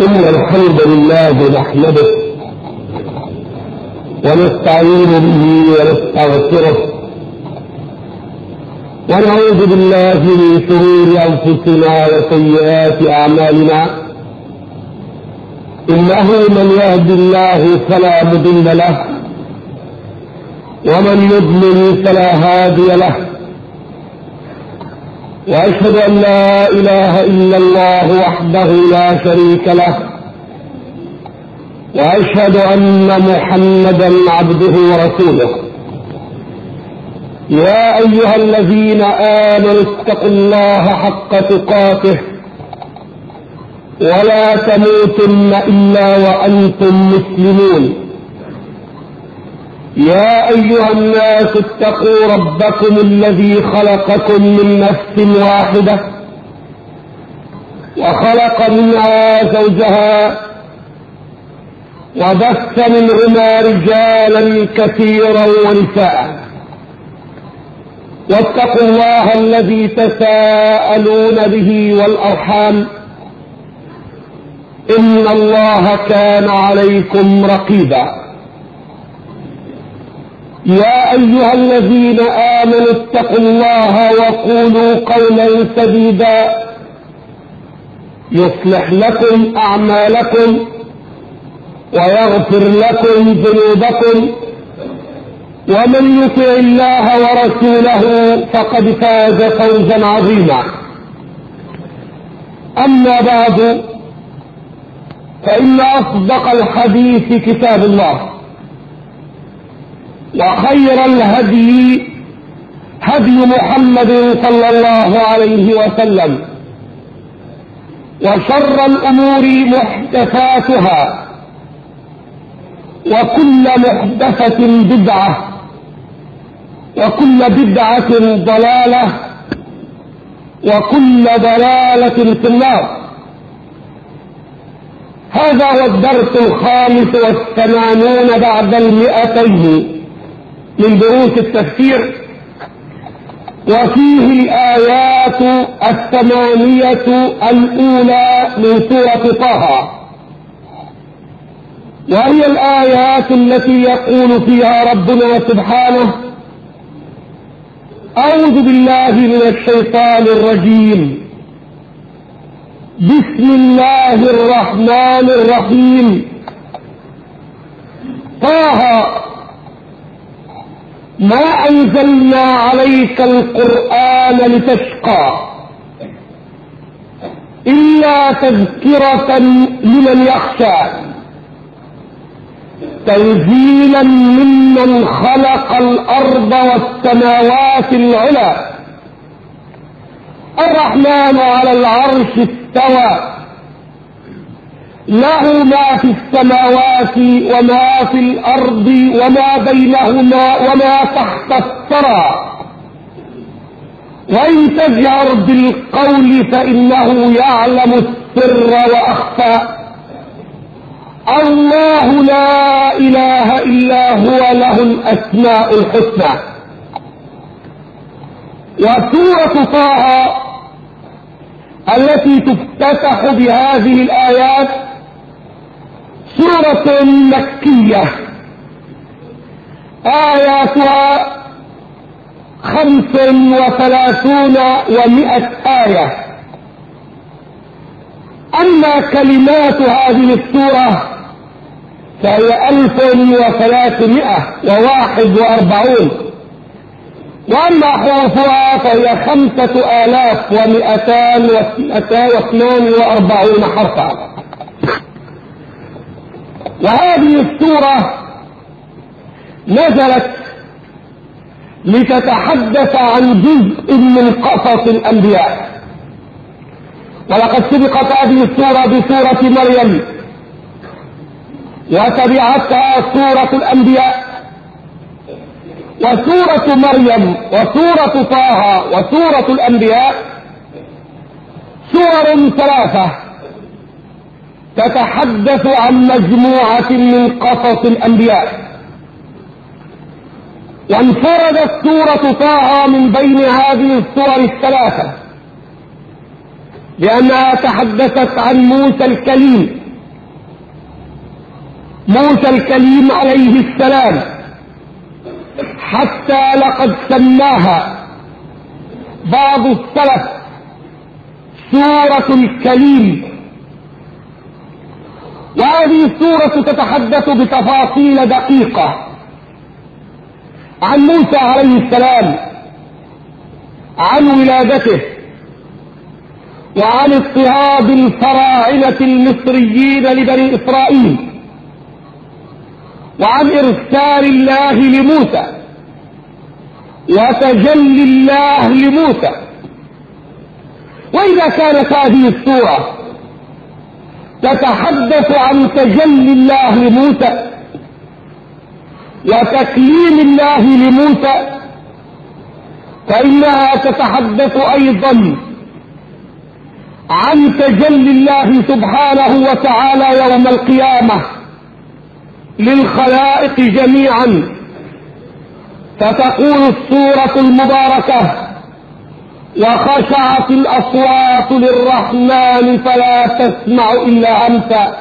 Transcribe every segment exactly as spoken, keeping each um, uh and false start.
إن الحمد لله نحمده ونستعين به ونستغفره ونعوذ بالله من شرور أنفسنا وسيئات أعمالنا. إنه من يهد الله فلا مضل له ومن يضلل فلا هادي له، وأشهد أن لا إله إلا الله وحده لا شريك له، وأشهد أن محمدا عبده ورسوله. يا أيها الذين آمنوا اتقوا الله حق تقاته ولا تموتن إلا وأنتم مسلمون. يا أيها الناس اتقوا ربكم الذي خلقكم من نفس واحدة وخلق منها زوجها وبث منهما رجالا كثيرا ونساء، واتقوا الله الذي تساءلون به والأرحام إن الله كان عليكم رقيبا. يا أيها الذين آمنوا اتقوا الله وقولوا قولا سديدا يصلح لكم أعمالكم ويغفر لكم ذنوبكم، ومن يطع الله ورسوله فقد فاز فوزا عظيما. أما بعد، فإن أصدق الحديث كتاب الله، وخير الهدي هدي محمد صلى الله عليه وسلم، وشر الأمور محدثاتها، وكل محدثة بدعة، وكل بدعة ضلالة، وكل ضلالة في النار. هذا هو الدرس الخامس والثمانون بعد المئتين من دروس التفسير، وفيه الآيات الثمانية الأولى من سورة طه، وهي الآيات التي يقول فيها ربنا سبحانه: أعوذ بالله من الشيطان الرجيم، بسم الله الرحمن الرحيم. طه ما أنزلنا عليك القرآن لتشقى إلا تذكرة لمن يخشى، تنزيلا ممن خلق الأرض والسماوات العلى، الرحمن على العرش استوى، له ما في السماوات وما في الأرض وما بينهما وما تحت الثرى، وإن تجهر بالقول فإنه يعلم السر وأخفى، الله لا إله إلا هو له الأسماء الحسنى. وسورة طه التي تفتتح بهذه الآيات سورة مكية، آياتها خمس وثلاثون ومئة آية. أما كلمات هذه السورة فهي ألف وثلاثمائة وواحد وأربعون، وأما حروفها فهي خمسة آلاف ومئتان واثنان وأربعون حرفا. وهذه السورة نزلت لتتحدث عن جزء من قصص الأنبياء، ولقد سبقت هذه السورة بسورة مريم، وتبعتها سورة الأنبياء، وسورة مريم وسورة طه وسورة الأنبياء سور ثلاثة تتحدث عن مجموعة من قصص الأنبياء. وانفردت سورة طه من بين هذه السور الثلاثة لأنها تحدثت عن موسى الكليم موسى الكليم عليه السلام، حتى لقد سماها بعض السلف سورة الكليم. وهذه السورة تتحدث بتفاصيل دقيقة عن موسى عليه السلام، عن ولادته، وعن اضطهاد الفراعنة المصريين لبني إسرائيل، وعن إرسال الله لموسى وتجلي الله لموسى. وإذا كانت هذه السورة تتحدث عن تجلي الله لموسى وتكليم الله لموسى، فإنها تتحدث أيضا عن تجلي الله سبحانه وتعالى يوم القيامة للخلائق جميعا. فتقول السورة المباركة: وخشعت الأصوات للرحمن فلا تسمع إلا همسا.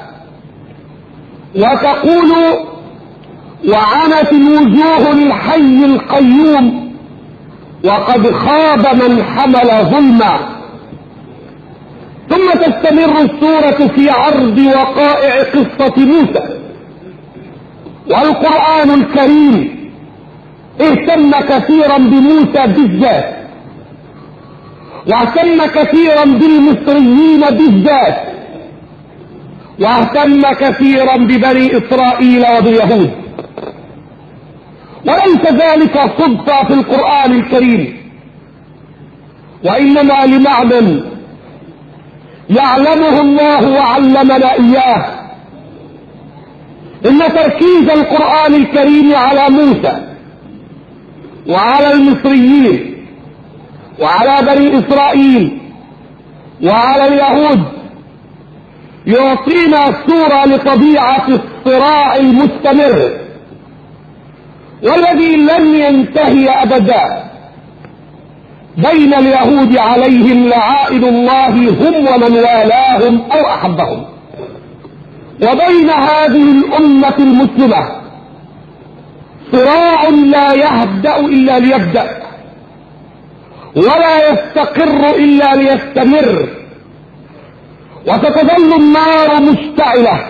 وتقول: وعنت الوجوه للحي القيوم وقد خاب من حمل ظلما. ثم تستمر السورة في عرض وقائع قصة موسى. والقرآن الكريم اهتم كثيرا بموسى بالذات، واهتم كثيرا بالمصريين بالذات، واهتم كثيرا ببني إسرائيل وباليهود. وليس ذلك صدفة في القرآن الكريم، وإنما لمعنى يعلمه الله وعلمنا إياه. إن تركيز القرآن الكريم على موسى وعلى المصريين وعلى بني إسرائيل وعلى اليهود يعطينا صورة لطبيعة الصراع المستمر والذي لن ينتهي أبدا بين اليهود عليهم لعائن الله هم ومن والاهم أو أحبهم، وبين هذه الأمة المسلمة صراع لا يهدأ إلا ليبدأ، ولا يستقر إلا ليستمر. وستظل النار مشتعلة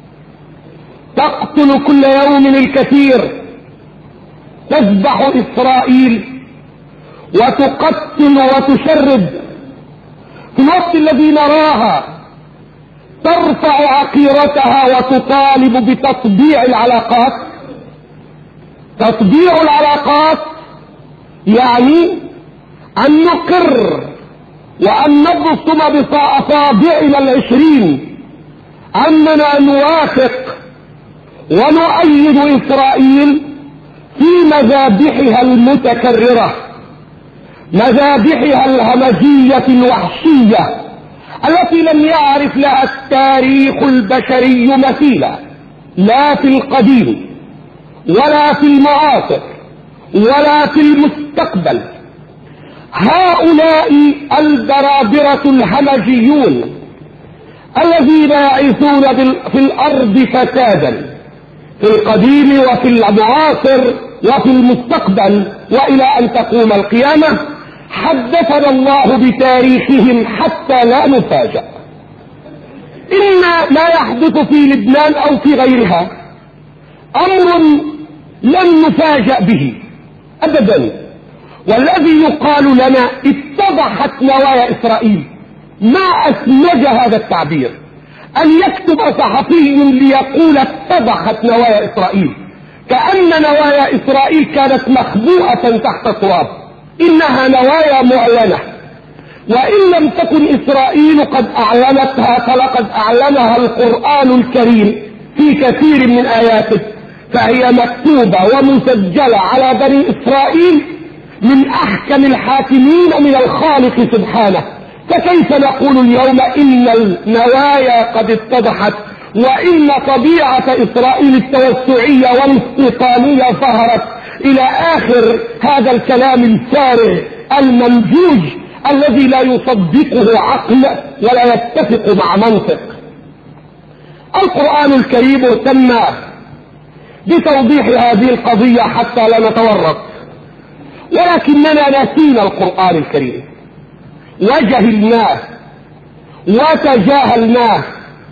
تقتل كل يوم الكثير، تذبح إسرائيل وتقتل وتشرد في الوقت الذي نراها ترفع عقيرتها وتطالب بتطبيع العلاقات. تطبيع العلاقات يعني أن نقر وأن نبصم بأصابعنا العشرين أننا نوافق ونؤيد إسرائيل في مذابحها المتكررة، مذابحها الهمجية الوحشية التي لم يعرف لها التاريخ البشري مثيلا، لا في القديم ولا في المعاصر ولا في المستقبل. هؤلاء البرابرة الهمجيون الذين يعيثون في الأرض فسادا في القديم وفي المعاصر وفي المستقبل وإلى أن تقوم القيامة، حدثنا الله بتاريخهم حتى لا نفاجأ. إن ما يحدث في لبنان أو في غيرها أمر لن نفاجأ به أبدا، والذي يقال لنا اتضحت نوايا إسرائيل. ما أسمج هذا التعبير أن يكتب صحفي ليقول اتضحت نوايا إسرائيل، كأن نوايا إسرائيل كانت مخبوءة تحت التراب. إنها نوايا معلنة، وإن لم تكن إسرائيل قد أعلنتها فلقد أعلنها القرآن الكريم في كثير من آياته، فهي مكتوبة ومسجلة على بني إسرائيل من أحكم الحاكمين من الخالق سبحانه. فكيف نقول اليوم إن النوايا قد اتضحت وإن طبيعة إسرائيل التوسعية والاستيطانية ظهرت إلى آخر هذا الكلام الفارغ الممجوج الذي لا يصدقه عقل ولا يتفق مع منطق. القرآن الكريم اهتم بتوضيح هذه القضية حتى لا نتورط، ولكننا نسينا القرآن الكريم وجهلناه وتجاهلناه،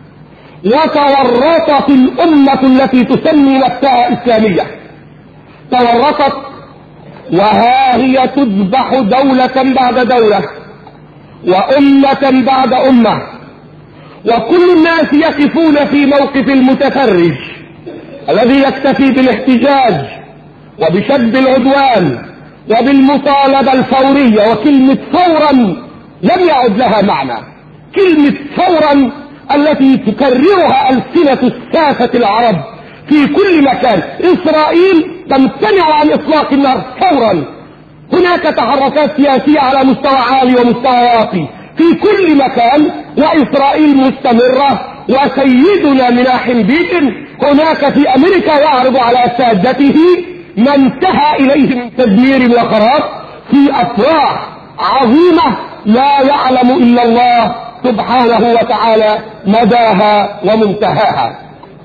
وتورطت الأمة التي تسمي نفسها إسلامية، تورطت وها هي تذبح دولة بعد دولة وأمة بعد أمة، وكل الناس يقفون في موقف المتفرج الذي يكتفي بالاحتجاج وبشد العدوان وبالمطالبة الفورية. وكلمة فورا لم يعد لها معنى، كلمة فورا التي تكررها ألسنة الساسة العرب في كل مكان. إسرائيل تمتنع عن إطلاق النار فورا. هناك تحركات سياسية على مستوى عالي ومستوى واطي في كل مكان، وإسرائيل مستمرة. وسيدنا مناحم بيجن هناك في أمريكا يعرض على سادته ما انتهى إليه من تدمير وخراب في أفواح عظيمة لا يعلم إلا الله سبحانه وتعالى مداها ومنتهاها.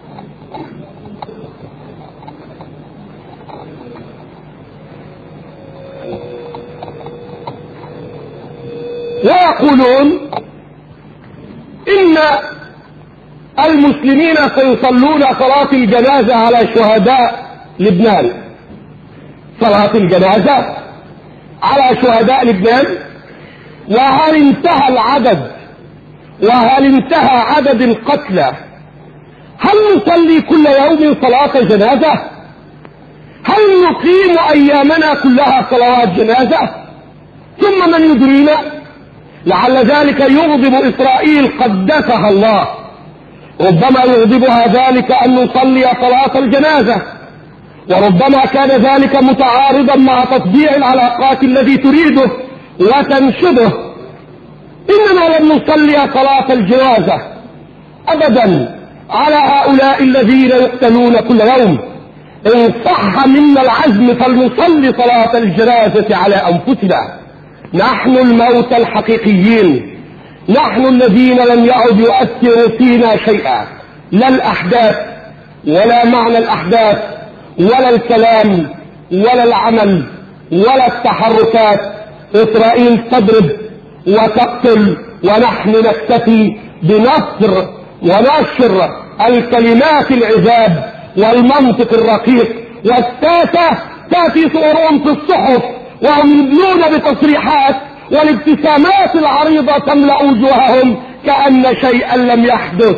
ويقولون إن المسلمين سيصلون صلاة الجنازة على شهداء لبنان، صلاة الجنازة على شهداء لبنان. وهل انتهى العدد وهل انتهى عدد القتلى؟ هل نصلي كل يوم صلاة جنازة؟ هل نقيم أيامنا كلها صلوات جنازة؟ ثم من يدرينا، لعل ذلك يغضب إسرائيل قدسها الله، ربما يغضبها ذلك أن نصلي صلاة الجنازة، وربما كان ذلك متعارضا مع تطبيع العلاقات الذي تريده وتنشده. إننا لم نصلي صلاة الجنازة أبدا على هؤلاء الذين يقتلون كل يوم. إن صح منا العزم فلنصلي صلاة الجنازة على أنفسنا، نحن الموتى الحقيقيين، نحن الذين لم يعد يؤثر فينا شيئا، لا الأحداث ولا معنى الأحداث ولا الكلام ولا العمل ولا التحركات. إسرائيل تضرب وتقتل ونحن نكتفي بنصر ونشر الكلمات العذاب والمنطق الرقيق. والساسة تأتي صورهم في الصحف وهم يبنون بتصريحات، والابتسامات العريضة تملأ وجوههم كأن شيئا لم يحدث.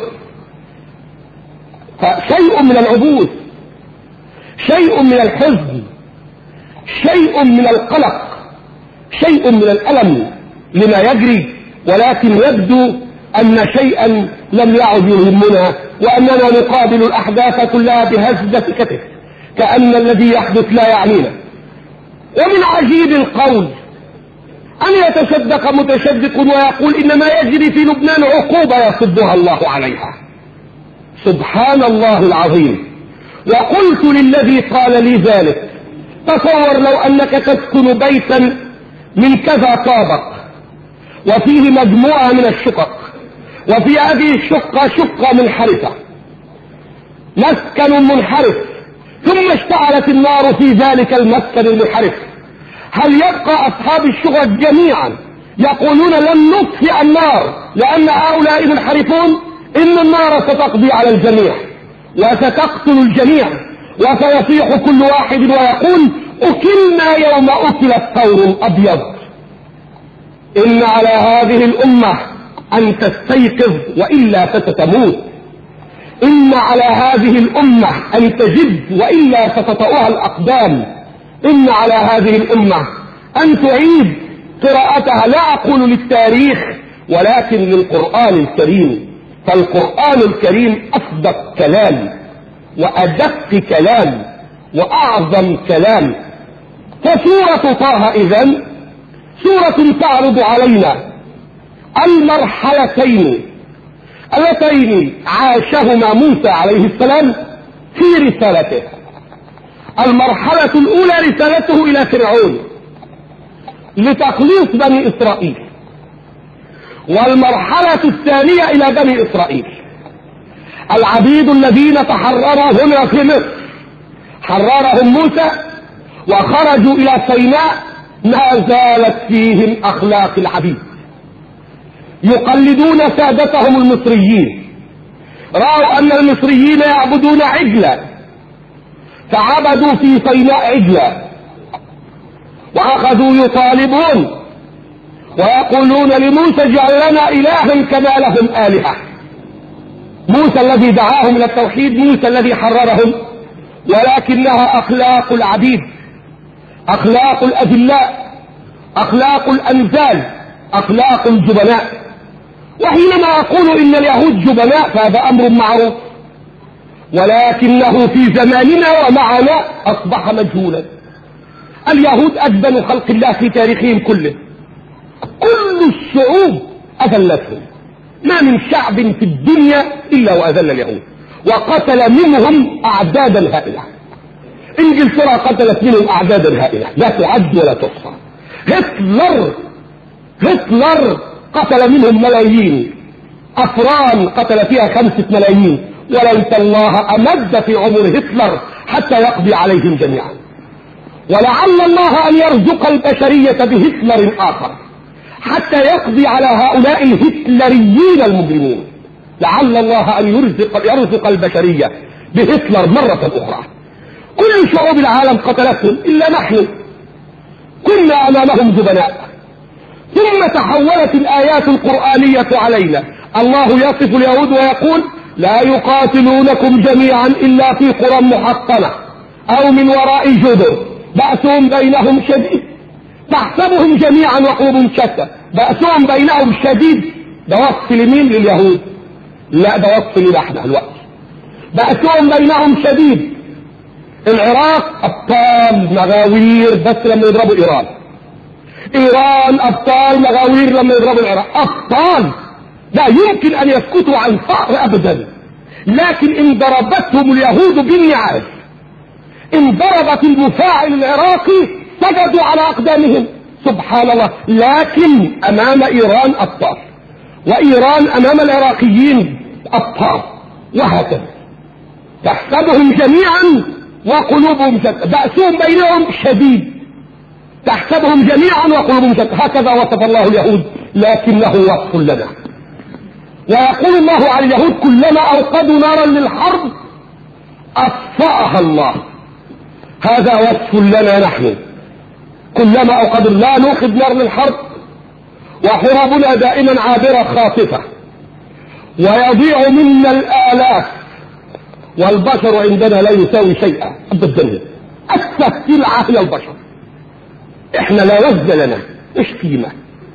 فشيء من العبوس، شيء من الحزن، شيء من القلق، شيء من الألم لما يجري، ولكن يبدو أن شيئا لم يعد يهمنا، وأننا نقابل الأحداث كلها بهزة كتف كأن الذي يحدث لا يعنينا. ومن عجيب القول أن يتشدق متشدق ويقول إن ما يجري في لبنان عقوبة يصدها الله عليها. سبحان الله العظيم. وقلت للذي قال لي ذلك: تصور لو أنك تسكن بيتا من كذا طابق وفيه مجموعة من الشقق، وفي هذه الشقة شقة منحرفة، مسكن منحرف، ثم اشتعلت النار في ذلك المسكن المنحرف، هل يبقى أصحاب الشقق جميعا يقولون لن نطفئ النار لأن هؤلاء منحرفون؟ إن النار ستقضي على الجميع وستقتل الجميع، وسيصيح كل واحد ويقول: أكلنا يوم أكل الثور الأبيض. إن على هذه الأمة أن تستيقظ وإلا ستموت. إن على هذه الأمة أن تجد وإلا ستطأها الأقدام. إن على هذه الأمة أن تعيد قراءتها، لا أقول للتاريخ ولكن للقرآن الكريم، فالقرآن الكريم أصدق كلام وأدق كلام وأعظم كلام. فسورة طه إذن سورة تعرض علينا المرحلتين اللتين عاشهما موسى عليه السلام في رسالته. المرحلة الأولى رسالته إلى فرعون لتخليص بني إسرائيل، والمرحلة الثانية إلى بني إسرائيل العبيد الذين تحرروا هنا في مصر حررهم موسى وخرجوا إلى سيناء ما زالت فيهم أخلاق العبيد، يقلدون سادتهم المصريين. رأوا أن المصريين يعبدون عجلا فعبدوا في سيناء عجلا، وأخذوا يطالبون ويقولون لموسى اجعل لنا إلها كما لهم آلهة. موسى الذي دعاهم إلى التوحيد، موسى الذي حررهم، ولكنها أخلاق العبيد، أخلاق الأذلاء، أخلاق الأنزال، أخلاق الجبناء. وحينما أقول إن اليهود جبناء فهذا أمر معروف، ولكنه في زماننا ومعنا أصبح مجهولا. اليهود أجبن خلق الله في تاريخهم كله، كل الشعوب أذلتهم، ما من شعب في الدنيا إلا وأذل اليهود، وقتل منهم أعدادا هائلة. إنجلترا قتلت منهم أعدادا هائلة لا تعد ولا تحصى. هتلر هتلر قتل منهم ملايين. أفران قتل فيها خمسة ملايين، وليت الله أمد في عمر هتلر حتى يقضي عليهم جميعا. ولعل الله أن يرزق البشرية بهتلر آخر حتى يقضي على هؤلاء الهتلريين المجرمين. لعل الله أن يرزق, يرزق البشرية بهتلر مرة أخرى. كل شعوب العالم قتلتهم إلا نحن، كنا أمامهم جبناء. ثم تحولت الآيات القرآنية علينا. الله يصف اليهود ويقول لا يقاتلونكم جميعا إلا في قرى محصنة أو من وراء جدر بأسهم بينهم شديد تحسبهم جميعا وقلوبهم شتى. بأسهم بينهم شديد ده وصف لمين؟ لليهود؟ لا، ده وصف لنا احنا الوقت. بأسهم بينهم شديد. العراق أبطال مغاوير بس لما يضربوا إيران، إيران أبطال مغاوير لما يضربوا العراق. أبطال لا يمكن أن يسكتوا عن ثأر أبدا. لكن إن ضربتهم اليهود بالنعال، إن ضربت المفاعل العراقي سجدوا على أقدامهم سبحان الله. لكن أمام إيران أبطال، وإيران أمام العراقيين أبطال، وهكذا. تحسبهم جميعا وقلوبهم شتى، بأسهم بينهم شديد. تحسبهم جميعا وقلوبهم شتى، هكذا وصف الله اليهود، لكنه وصف لنا. ويقول الله على اليهود كلما أوقدوا نارا للحرب أطفأها الله. هذا وصف لنا نحن، كلما أوقدوا لا نوقد نار للحرب، وحروبنا دائما عابرة خاطفة، ويضيع منا الآلاف، والبشر عندنا لا يساوي شيئا بالدنيا. أسفل سلعة هي البشر. احنا لا وزن لنا، ايش قيمة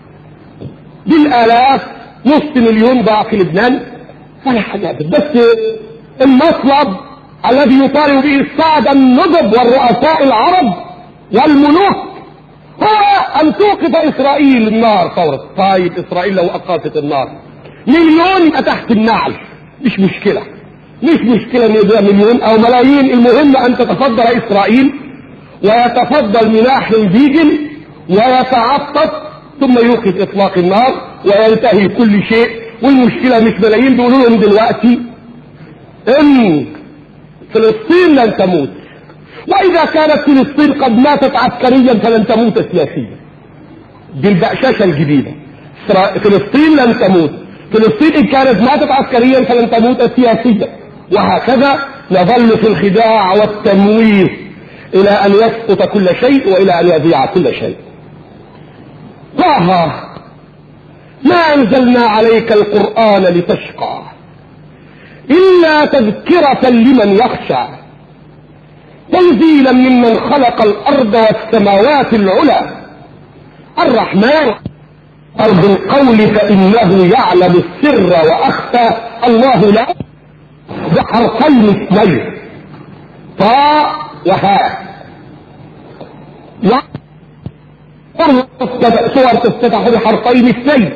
بالآلاف، نص مليون ضاع في لبنان ولا حاجة. بس المطلب الذي يطالب به السادة النضب والرؤساء العرب والملوك هو أن توقف إسرائيل النار فورا. طيب إسرائيل لو أوقفت النار مليون يبقى تحت النعل، مش مشكلة، مش مشكلة ان يبقى مليون او ملايين. المهم ان تتفضل اسرائيل ويتفضل مناحل بيجن ويتعطف، ثم يوقف اطلاق النار وينتهي كل شيء. والمشكلة مش ملايين، بيقولوا لهم دلوقتي ان فلسطين لن تموت، واذا كانت فلسطين قد ماتت عسكريا فلن تموت سياسيا. دي البأشاشة الجديدة. فلسطين لن تموت، فلسطين إن كانت ماتت عسكريا فلن تموت سياسيا. وهكذا نظل في الخداع والتمويه إلى أن يسقط كل شيء وإلى أن يضيع كل شيء. طه ما أنزلنا عليك القرآن لتشقى إلا تذكرة لمن يخشى تنزيلا ممن خلق الأرض والسماوات العلى الرحمن أرض القول فإنه يعلم السر وأخفى. الله لا بحرفين اثنين طاء وهاء، سور تفتتح بحرفين اثنين،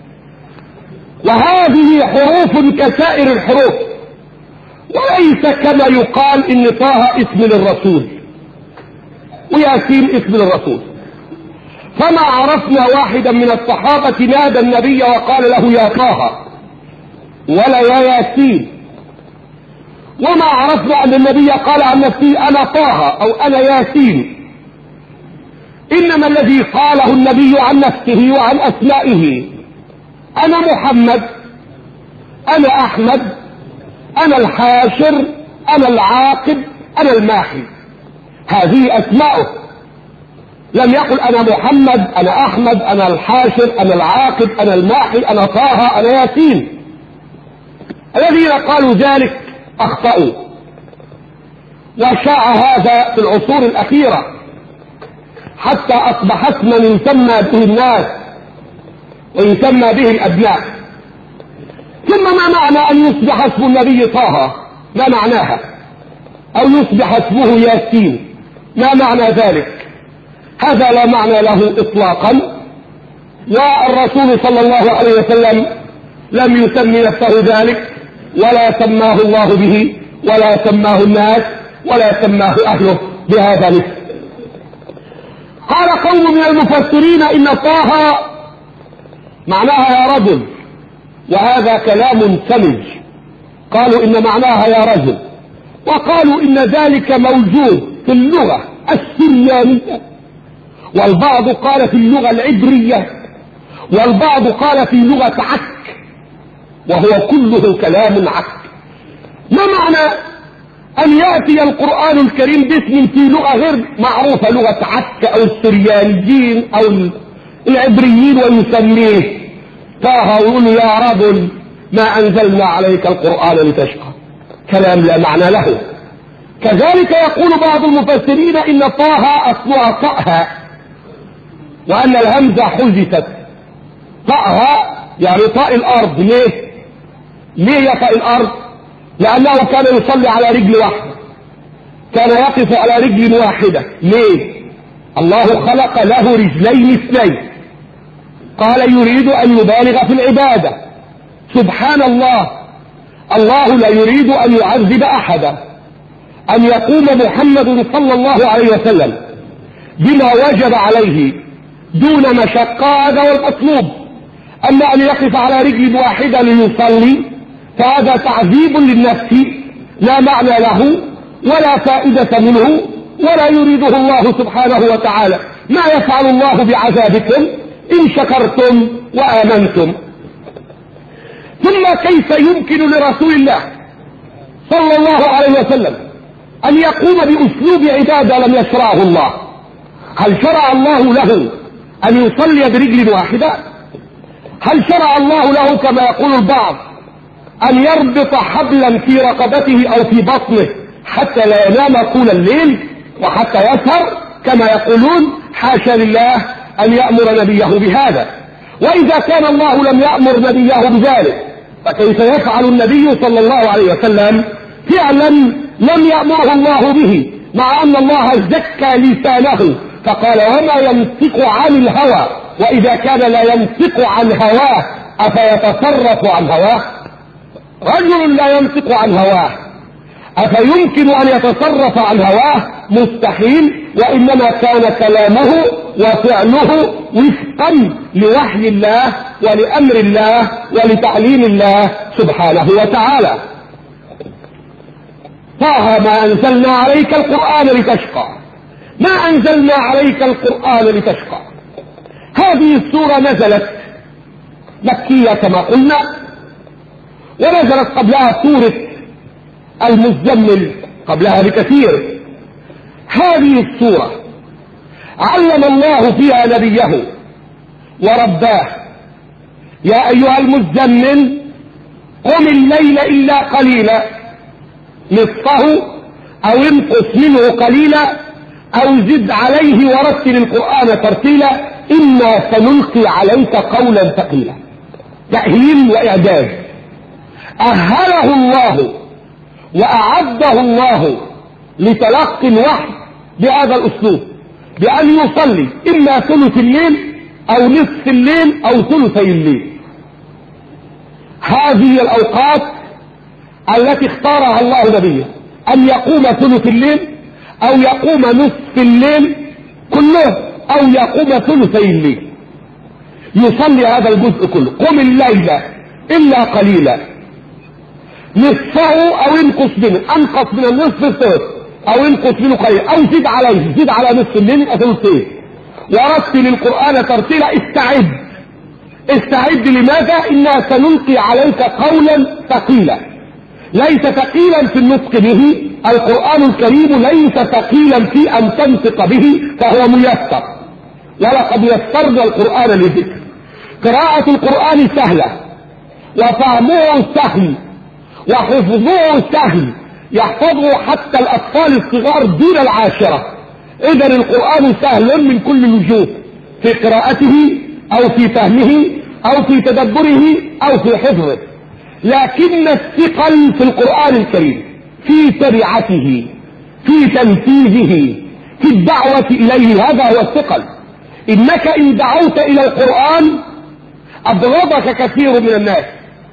وهذه حروف كسائر الحروف، وليس كما يقال إن طه اسم للرسول وياسين اسم للرسول. فما عرفنا واحدا من الصحابة نادى النبي وقال له يا طه ولا يا ياسين، وما عرفنا أن النبي قال عن نفسه أنا طه أو أنا ياسين، إنما الذي قاله النبي عن نفسه وعن أسمائه أنا محمد، أنا أحمد، أنا الحاشر، أنا العاقب، أنا الماحي. هذه أسماؤه. لم يقل أنا محمد، أنا أحمد، أنا الحاشر، أنا العاقب، أنا الماحي، أنا طه، أنا ياسين. الذين قالوا ذلك أخطأوا، وشاع هذا في العصور الأخيرة حتى أصبح اسما يسمى به الناس ويسمى به الأبناء. ثم ما معنى أن يصبح اسم النبي طه؟ ما معناها؟ أو يصبح اسمه ياسين؟ ما معنى ذلك؟ هذا لا معنى له إطلاقا، والرسول صلى الله عليه وسلم لم يسمي نفسه ذلك، ولا سماه الله به، ولا سماه الناس، ولا سماه أهله بهذا الاسم. قال قوم من المفسرين إن طه معناها يا رجل، وهذا كلام سمج. قالوا إن معناها يا رجل، وقالوا إن ذلك موجود في اللغة السريانية، والبعض قال في اللغة العبرية، والبعض قال في لغة عك، وهو كله كلام عك. ما معنى أن يأتي القرآن الكريم باسم في لغة غير معروفة، لغة عك أو السريانيين أو العبريين، ويسميه طه ويقول يا رجل ما أنزلنا عليك القرآن لتشقى؟ كلام لا معنى له. كذلك يقول بعض المفسرين إن طه أصلها طأها، وأن الهمزة حذفت. طأها يعني طاء الأرض. ليه؟ ليه يطأ الأرض؟ لأنه كان يصلي على رجل واحدة، كان يقف على رجل واحدة. ليه؟ الله خلق له رجلين اثنين، قال يريد أن يبالغ في العبادة. سبحان الله، الله لا يريد أن يعذب أحدا. أن يقوم محمد صلى الله عليه وسلم بما وجب عليه دون مشقة، هذا هو المطلوب. أما أن يقف على رجل واحدة ليصلي فهذا تعذيب للنفس لا معنى له ولا فائدة منه، ولا يريده الله سبحانه وتعالى. ما يفعل الله بعذابكم إن شكرتم وآمنتم. ثم كيف يمكن لرسول الله صلى الله عليه وسلم أن يقوم بأسلوب عبادة لم يشرعه الله؟ هل شرع الله له أن يصلي برجل واحدة؟ هل شرع الله له كما يقول البعض أن يربط حبلا في رقبته أو في بطنه حتى لا ينام طول الليل وحتى يسهر كما يقولون؟ حاشا لله أن يأمر نبيه بهذا. وإذا كان الله لم يأمر نبيه بذلك فكيف يفعل النبي صلى الله عليه وسلم فعلا لم يأمره الله به، مع أن الله زكى لسانه فقال وما ينطق عن الهوى؟ وإذا كان لا ينطق عن هواه أفيتصرف عن هواه؟ رجل لا ينطق عن هواه أفيمكن أن يتصرف عن هواه؟ مستحيل. وإنما كان كلامه وفعله وفقا لوحي الله ولأمر الله ولتعليم الله سبحانه وتعالى. طه ما أنزلنا عليك القرآن لتشقى، ما أنزلنا عليك القرآن لتشقى. هذه السورة نزلت مكية كما قلنا، ونزلت قبلها سورة المزمل قبلها بكثير. هذه السورة علم الله فيها نبيه ورباه: يا أيها المزمل قم الليل إلا قليلا نصفه أو انقص منه قليلا أو زد عليه ورتل القرآن ترتيلا إنا سنلقي عليك قولا ثقيلا. تأهيل وإعداد. أهله الله وأعده الله لتلقي الوحي بهذا الأسلوب، بأن يصلي إما ثلث الليل أو نصف الليل أو ثلثي الليل. هذه الأوقات التي اختارها الله نبيه، أن يقوم ثلث الليل أو يقوم نصف الليل كله أو يقوم ثلثي الليل، يصلي هذا الجزء كله. قم الليل إلا قليلا. نصفه او انقص منه، انقص من النصف الثلث او انقص منه قليل او زد عليه، زد على نصف الليل يبقى ثلثين. ورتل القرآن ترتيلا. استعد استعد لماذا؟ إنا سنلقي عليك قولا ثقيلا. ليس ثقيلا في النطق به، القرآن الكريم ليس ثقيلا في أن تنطق به، فهو ميسر. ولقد يسرنا القرآن للذكر. قراءة القرآن سهلة، وفهمه سهل، وحفظه سهل، يحفظه حتى الأطفال الصغار دون العاشرة. إذا القرآن سهل من كل الوجوه، في قراءته أو في فهمه أو في تدبره أو في حفظه. لكن الثقل في القرآن الكريم في تبعته، في تنفيذه، في الدعوة إليه، هذا هو الثقل. إنك إن دعوت إلى القرآن أبغضك كثير من الناس،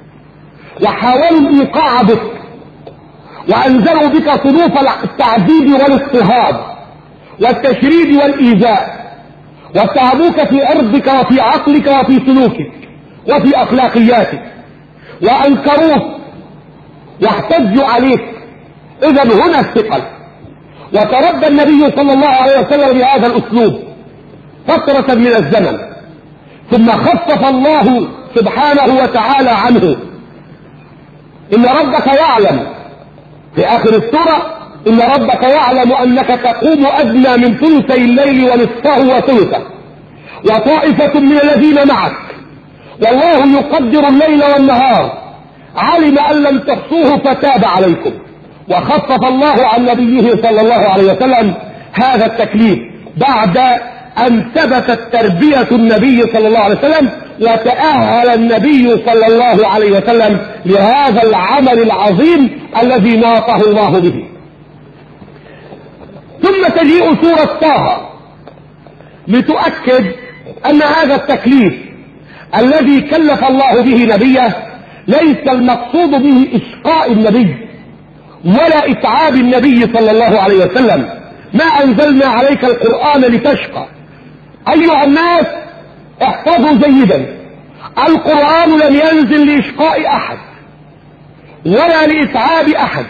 وحاولوا الإيقاع بك، وأنزلوا بك صنوف التعذيب والاضطهاد والتشريد والإيذاء، واتهموك في عرضك وفي عقلك وفي سلوكك وفي أخلاقياتك، وأنكروك واحتجوا عليك. إذا هنا الثقل. وتربى النبي صلى الله عليه وسلم بهذا الأسلوب فترة من الزمن، ثم خفف الله سبحانه وتعالى عنه. إن ربك يعلم في آخر السورة: إن ربك يعلم أنك تقوم أدنى من ثلثي الليل ونصفه وثلثه وطائفة من الذين معك والله يقدر الليل والنهار علم أن لم تحصوه فتاب عليكم. وخفف الله عن نبيه صلى الله عليه وسلم هذا التكليف بعد أن ثبتت تربية النبي صلى الله عليه وسلم، وتأهل النبي صلى الله عليه وسلم لهذا العمل العظيم الذي ناطه الله به. ثم تجيء سورة طه لتؤكد أن هذا التكليف الذي كلف الله به نبيه ليس المقصود به إشقاء النبي ولا إتعاب النبي صلى الله عليه وسلم. ما أنزلنا عليك القرآن لتشقى. أيها الناس احفظوا جيدا: القرآن لم ينزل لإشقاء أحد ولا لإتعاب أحد.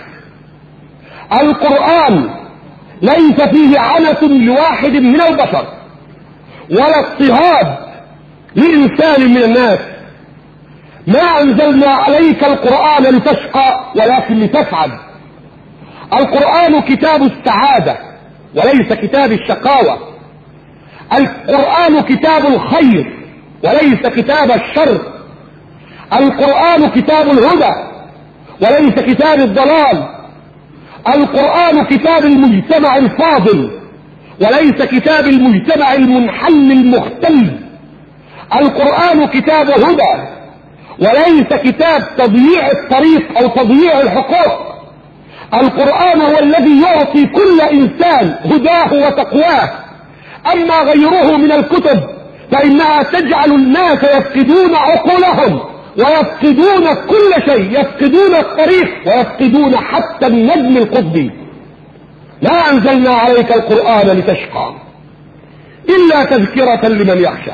القرآن ليس فيه عنة لواحد من البشر ولا اضطهاد لإنسان من الناس. ما أنزلنا عليك القرآن لتشقى ولكن لتسعد. القرآن كتاب السعادة وليس كتاب الشقاوة. القرآن كتاب الخير وليس كتاب الشر. القرآن كتاب الهدى وليس كتاب الضلال. القرآن كتاب المجتمع الفاضل وليس كتاب المجتمع المنحل المختل. القرآن كتاب هدى وليس كتاب تضييع الطريق او تضييع الحقوق. القرآن هو الذي يعطي كل انسان هداه وتقواه. اما غيره من الكتب فانها تجعل الناس يفقدون عقولهم ويفقدون كل شيء، يفقدون الطريق ويفقدون حتى النجم القطبي. لا أنزلنا عليك القرآن لتشقى إلا تذكرة لمن يخشى.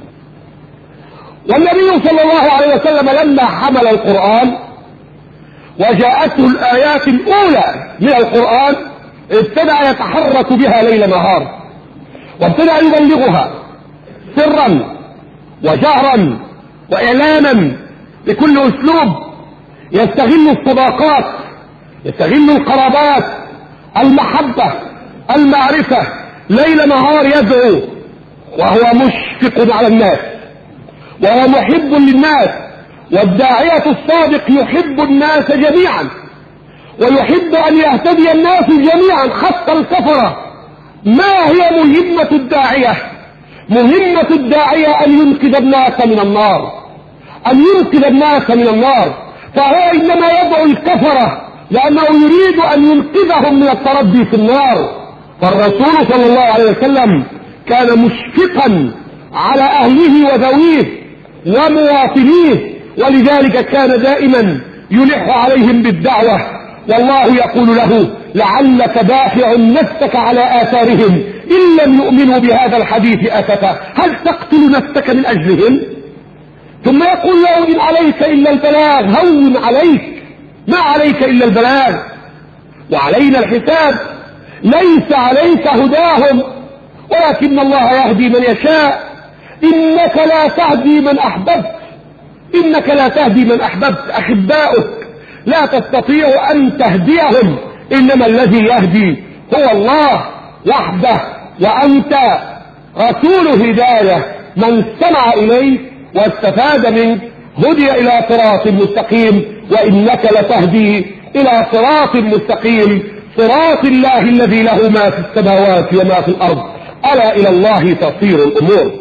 والنبي صلى الله عليه وسلم لما حمل القرآن وجاءته الآيات الأولى من القرآن ابتدأ يتحرك بها ليل نهار، وابتدأ يبلغها سرا وجهرا وإعلانا بكل أسلوب، يستغل الصداقات، يستغل القرابات، المحبة، المعرفة، ليل نهار يدعو وهو مشفق على الناس وهو محب للناس. والداعية الصادق يحب الناس جميعا ويحب أن يهتدي الناس جميعا حتى الكفرة. ما هي مهمة الداعية؟ مهمة الداعية أن ينقذ الناس من النار، أن ينقذ الناس من النار. فهو إنما يدعو الكفرة لأنه يريد أن ينقذهم من التردي في النار. فالرسول صلى الله عليه وسلم كان مشفقا على أهله وذويه ومواطنيه، ولذلك كان دائما يلح عليهم بالدعوة. والله يقول له: لعلك دافع نفسك على آثارهم إن لم يؤمنوا بهذا الحديث أسفا. هل تقتل نفسك من أجلهم؟ ثم يقول له: إن عليك إلا البلاغ، هون عليك. ما عليك إلا البلاغ وعلينا الحساب. ليس عليك هداهم ولكن الله يهدي من يشاء. إنك لا تهدي من أحببت إنك لا تهدي من أحببت. أحباؤك لا تستطيع أن تهديهم، إنما الذي يهدي هو الله وحده، وأنت رسول هداية. من استمع إليك واستفاد منك هدي إلى صراط مستقيم، وإنك لتهدي إلى صراط مستقيم، صراط الله الذي له ما في السماوات وما في الأرض، ألا إلى الله تصير الأمور.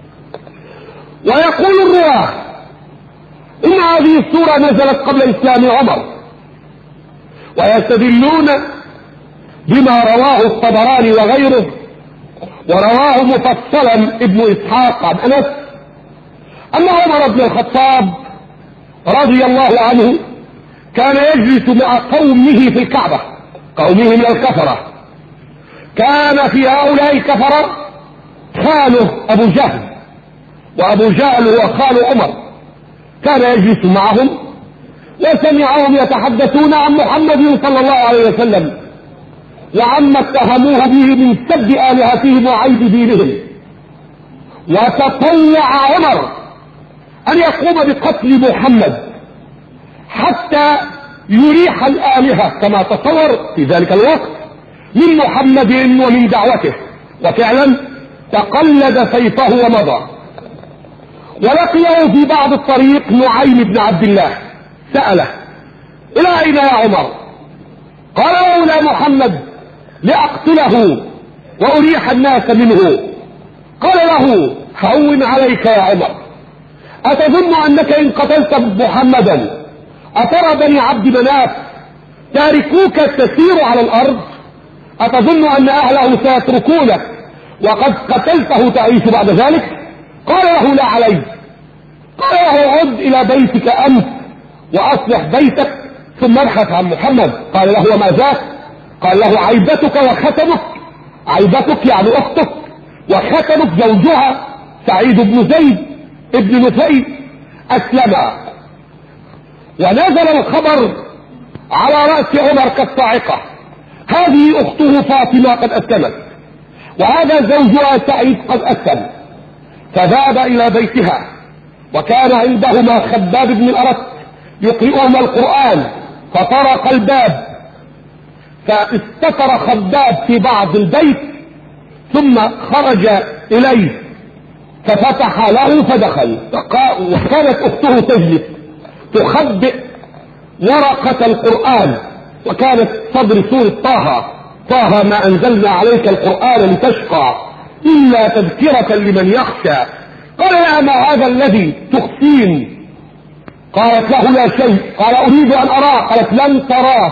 ويقول الرواه إن هذه السورة نزلت قبل إسلام عمر، ويستدلون بما رواه الطبراني وغيره، ورواه مفصلا ابن إسحاق عن أنس أن عمر بن الخطاب رضي الله عنه كان يجلس مع قومه في الكعبة، قومه من الكفرة. كان في هؤلاء الكفرة خاله أبو جهل، وأبو جهل هو خال عمر. كان يجلس معهم وسمعهم يتحدثون عن محمد صلى الله عليه وسلم وعما اتهموه به من سب آلهتهم وعيب دينهم. وتطلع عمر أن يقوم بقتل محمد حتى يريح الآلهة كما تصور في ذلك الوقت من محمد ومن دعوته. وفعلا تقلد سيفه ومضى، ولقيه في بعض الطريق نعيم بن عبد الله سأله: إلى أين يا عمر؟ قال: لولا محمد لأقتله وأريح الناس منه. قال له: هون عليك يا عمر، أتظن أنك إن قتلت محمدا أترى بني عبد مناف تاركوك تسير على الأرض؟ أتظن أن أهله سيتركونك وقد قتلته تعيش بعد ذلك؟ قال له: لا علي. قال له: عد إلى بيتك أنت وأصلح بيتك ثم ابحث عن محمد. قال له: وما ذاك؟ قال له: عيبتك وختمك. عيبتك يعني أختك، وختمك زوجها سعيد بن زيد ابن نفيل أسلم. ونزل الخبر على رأس عمر كالصاعقة: هذه أخته فاطمة قد أسلمت، وهذا زوجها سعيد قد أسلم. فذهب إلى بيتها، وكان عندهما خباب بن الأرت يقرئهما القرآن، فطرق الباب، فاستتر خباب في بعض البيت ثم خرج إليه ففتح له فدخل. وكانت أخته تجلس تخبئ ورقة القرآن، وكانت صدر سورة طه: طه ما أنزلنا عليك القرآن لتشقى إلا تذكرة لمن يخشى. قال لها: ما هذا الذي تخفين؟ قالت له: لا شيء. قال: أريد أن أراه. قالت: لن تراه.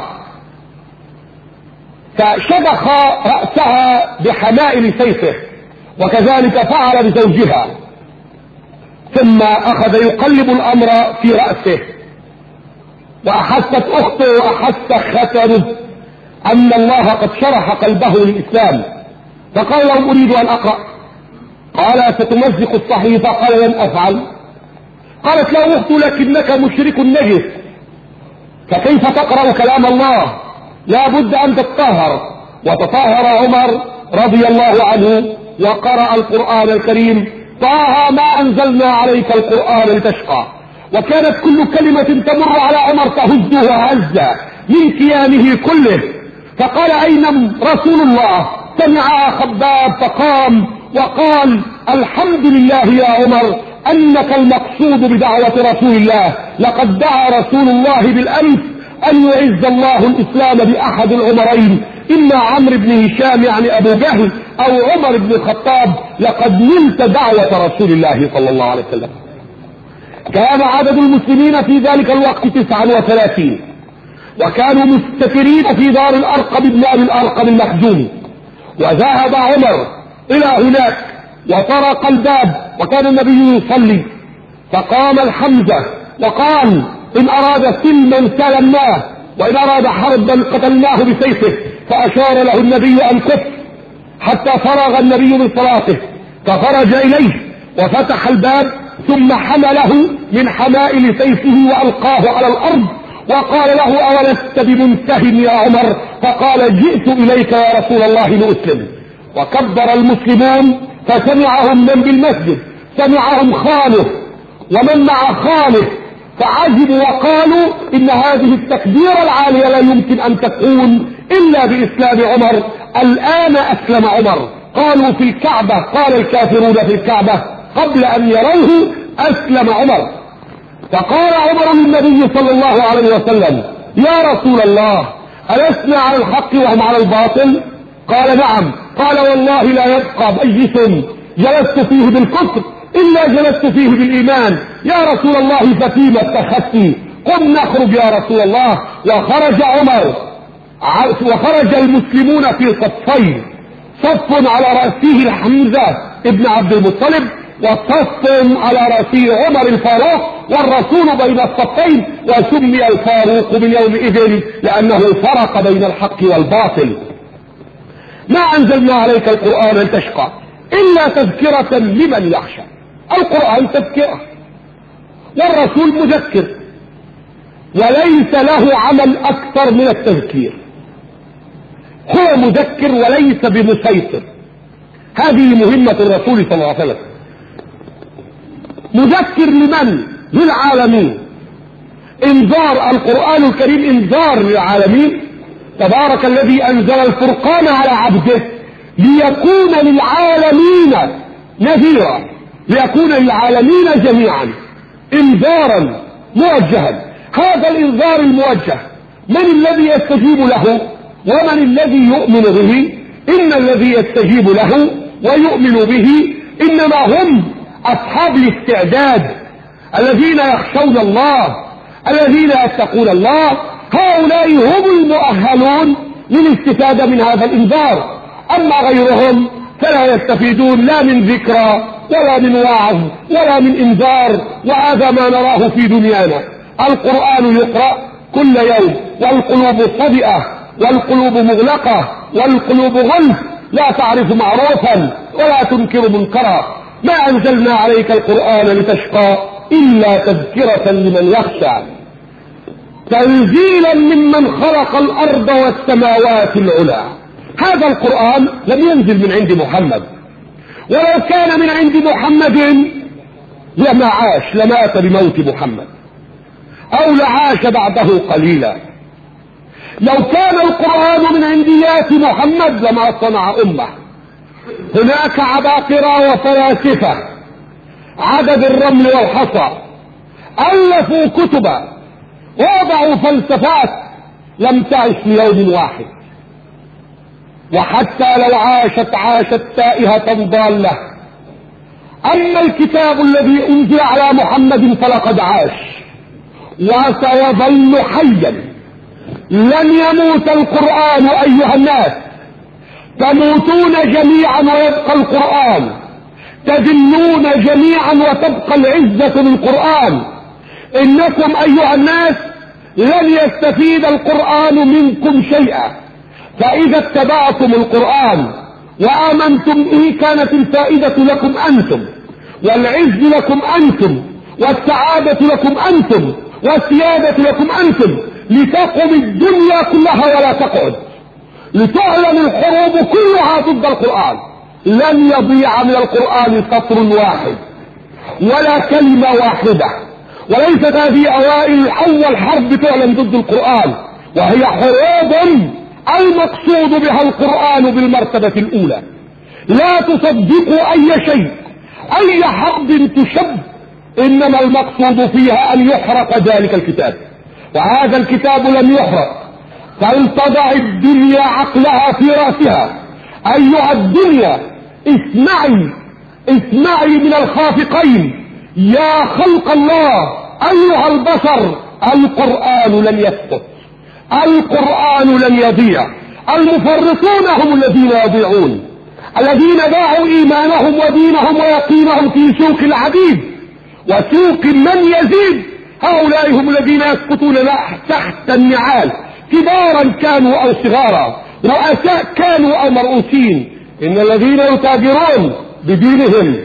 فشبخ رأسها بحمائل سيفه، وكذلك فعل بزوجها، ثم أخذ يقلب الأمر في رأسه. وأحست أخته وأحس ختنه أن الله قد شرح قلبه للإسلام، فقال لهم: أريد أن أقرأ. قال: ستمزق الصحيفة؟ قال: لن أفعل. قالت له أخته: لكنك مشرك نجس، فكيف تقرأ كلام الله؟ لا بد أن تتطهر. وتطهر عمر رضي الله عنه وقرأ القرآن الكريم: طه ما أنزلنا عليك القرآن لتشقى. وكانت كل كلمة تمر على عمر تهزه هزة من كيانه كله. فقال: أين رسول الله؟ سمعها خباب فقام وقال: الحمد لله يا عمر أنك المقصود بدعوة رسول الله. لقد دعا رسول الله بالأمس أن يعز الله الإسلام بأحد العمرين، إما عمرو بن هشام يعني أبو جهل أو عمر بن الخطاب. لقد نلت دعوة رسول الله صلى الله عليه وسلم. كان عدد المسلمين في ذلك الوقت تسعة وثلاثين، وكانوا مستترين في دار الأرقم بن أبي الأرقم المخزومي. وذهب عمر إلى هناك وطرق الباب، وكان النبي يصلي، فقام الحمزة وقال: إن أراد سلما سلمناه، وإن أراد حربا قتلناه بسيفه. فأشار له النبي أن كف حتى فرغ النبي من صلاته، فخرج إليه وفتح الباب، ثم حمله من حمائل سيفه وألقاه على الأرض، وقال له أولست بمنته يا عمر؟ فقال جئت إليك يا رسول الله لأسلم. وكبر المسلمون فسمعهم من بالمسجد، سمعهم خاله ومن مع خاله، فعجبوا وقالوا إن هذه التكبيرة العالية لا يمكن أن تكون إلا بإسلام عمر. الآن أسلم عمر. قالوا في الكعبة، قال الكافرون في الكعبة قبل أن يروه أسلم عمر. فقال عمر للنبي صلى الله عليه وسلم يا رسول الله ألسنا على الحق وهم على الباطل؟ قال نعم. قال والله لا يبقى مجلس جلست فيه بالكفر إلا جلست فيه بالإيمان. يا رسول الله ففيما اتخذتي؟ قم نخرج يا رسول الله. وخرج عمر وخرج المسلمون في صفين، صف على رأسه حمزة ابن عبد المطلب، وصف على رأسه عمر الفاروق، والرسول بين الصفين، وسمي الفاروق من يومئذ لأنه فرق بين الحق والباطل. ما أنزلنا عليك القرآن لتشقى إلا تذكرة لمن يخشى. القرآن تذكرة والرسول مذكر، وليس له عمل أكثر من التذكير. هو مذكر وليس بمسيطر. هذه مهمة الرسول صلى الله عليه وسلم. مذكر لمن؟ للعالمين. انذار، القرآن الكريم انذار للعالمين. تبارك الذي أنزل الفرقان على عبده ليكون للعالمين نذيرا، ليكون للعالمين جميعا انذارا موجها. هذا الانذار الموجه من الذي يستجيب له ومن الذي يؤمن به؟ إن الذي يستجيب له ويؤمن به إنما هم أصحاب الاستعداد، الذين يخشون الله، الذين يتقون الله. هؤلاء هم المؤهلون للاستفادة من هذا الإنذار. أما غيرهم فلا يستفيدون لا من ذكرى ولا من وعظ ولا من إنذار، وهذا ما نراه في دنيانا. القرآن يقرأ كل يوم والقلوب صدئة والقلوب مغلقة والقلوب غلف، لا تعرف معروفا ولا تنكر منكرا. ما أنزلنا عليك القرآن لتشقى إلا تذكرة لمن يخشى، تنزيلا ممن خلق الأرض والسماوات العلى. هذا القرآن لم ينزل من عند محمد، ولو كان من عند محمد لما عاش، لمات بموت محمد أو لعاش بعده قليلا. لو كان القرآن من عنديات محمد لما صنع أمة. هناك عباقرة وفلاسفة عدد الرمل والحصى ألفوا كتبا ووضعوا فلسفات لم تعش ليوم واحد، وحتى لو عاشت عاشت تائهة ضالة. أما الكتاب الذي أنزل على محمد فلقد عاش وسيظل حيا. لن يموت القرآن أيها الناس، تموتون جميعا ويبقى القرآن، تذلون جميعا وتبقى العزة للقرآن. إنكم أيها الناس لن يستفيد القرآن منكم شيئا، فإذا اتبعتم القرآن وآمنتم به كانت الفائدة لكم أنتم، والعز لكم أنتم، والسعادة لكم أنتم، والسيادة لكم أنتم، لتقم الدنيا كلها ولا تقعد، لتعلن الحروب كلها ضد القرآن. لن يضيع من القرآن سطر واحد ولا كلمة واحدة، وليست هذه أوائل أول حرب تعلن ضد القرآن، وهي حروب المقصود بها القرآن بالمرتبة الأولى. لا تصدقوا أي شيء، أي حرب تشب، إنما المقصود فيها أن يحرق ذلك الكتاب، وهذا الكتاب لم يحرق. فلتضع الدنيا عقلها في رأسها. أيها الدنيا اسمعي اسمعي من الخافقين يا خلق الله، أيها البشر القرآن لن يسقط، القرآن لن يضيع. المفرطون هم الذين يضيعون، الذين باعوا إيمانهم ودينهم ويقينهم في سوق العبيد وسوق من يزيد. هؤلاء هم الذين يسقطون تحت النعال، كبارا كانوا أو صغارا، رؤساء كانوا أو مرؤوسين. إن الذين يتاجرون بدينهم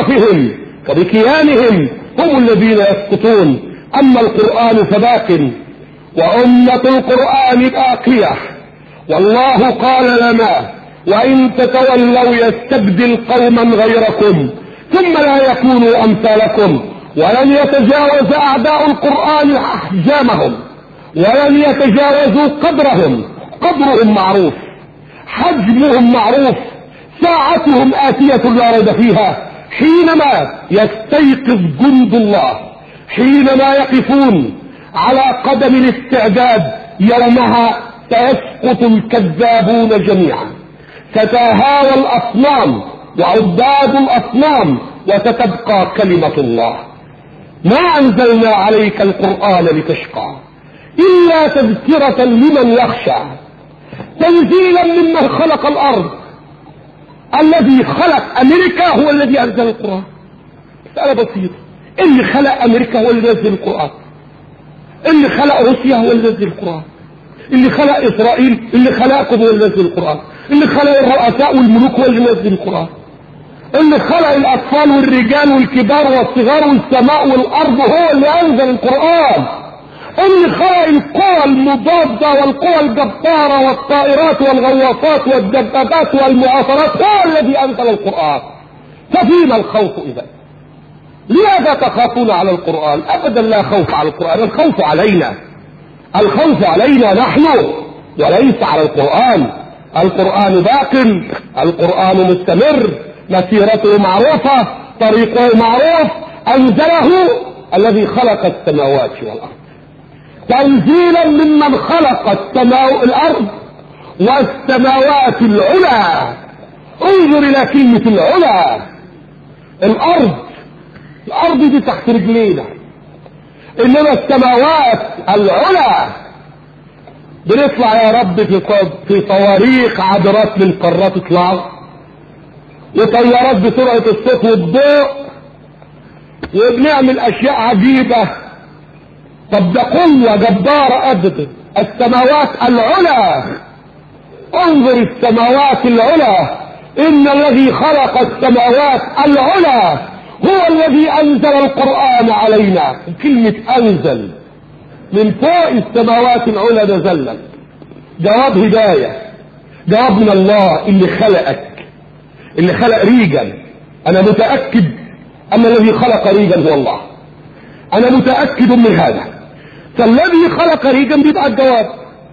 وبشرفهم وبكيانهم هم الذين يسقطون. أما القرآن فباق وأمة القرآن باقية، والله قال لنا وإن تتولوا يستبدل قوما غيركم ثم لا يكونوا أمثالكم، ولن يتجاوز أعداء القرآن أحجامهم، ولن يتجاوزوا قدرهم. قدرهم معروف، حجمهم معروف، ساعتهم آتية لا ريب فيها، حينما يستيقظ جند الله، حينما يقفون على قدم الاستعداد، يومها سيسقط الكذابون جميعا، ستهاوى الأصنام وعباد الأصنام، وستبقى كلمة الله. ما أنزلنا عليك القرآن لتشقى إلا تذكرة لمن يخشى، تنزيلا ممن خلق الأرض. الذي خلق أمريكا هو الذي أنزل القرآن. مسألة بسيطة، اللي خلق أمريكا هو اللي نزل القرآن، اللي خلق روسيا هو اللي نزل القرآن، اللي خلق إسرائيل، اللي خلقكم هو اللي نزل القرآن، اللي خلق الرؤساء والملوك هو اللي نزل القرآن، اللي خلق الأطفال والرجال والكبار والصغار والسماء والأرض هو اللي أنزل القرآن، اللي خلق القوى المضادة والقوى الجبارة والطائرات والغواصات والدبابات والمعاصرات هو الذي أنزل القرآن. ففيما الخوف إذا؟ لماذا تخافون على القرآن؟ أبدا لا خوف على القرآن، الخوف علينا، الخوف علينا نحن وليس على القرآن. القرآن باق، القرآن مستمر، مسيرته معروفة، طريقه معروف. أنزله الذي خلق السماوات والأرض تنزيلا ممن خلق السماو الأرض والسماوات العلى. انظر إلى كلمة العلى. الأرض الأرض دي تحت رجلينا، إنما السماوات العلى بنطلع يا رب في في صواريخ عابرات للقارات يطلعوا، وطيارات بسرعة الصوت والضوء، وبنعمل أشياء عجيبة. طب ده قوة جبارة أبدا. السماوات العلى، انظر السماوات العلى، إن الذي خلق السماوات العلى هو الذي أنزل القرآن علينا. كلمة أنزل، من فوق السماوات العلى نزل. جواب هداية، جواب من الله اللي خلقك، اللي خلق ريجن. أنا متأكد أن الذي خلق ريجن هو الله، أنا متأكد من هذا. فالذي خلق ريجن بيبقى الجواب.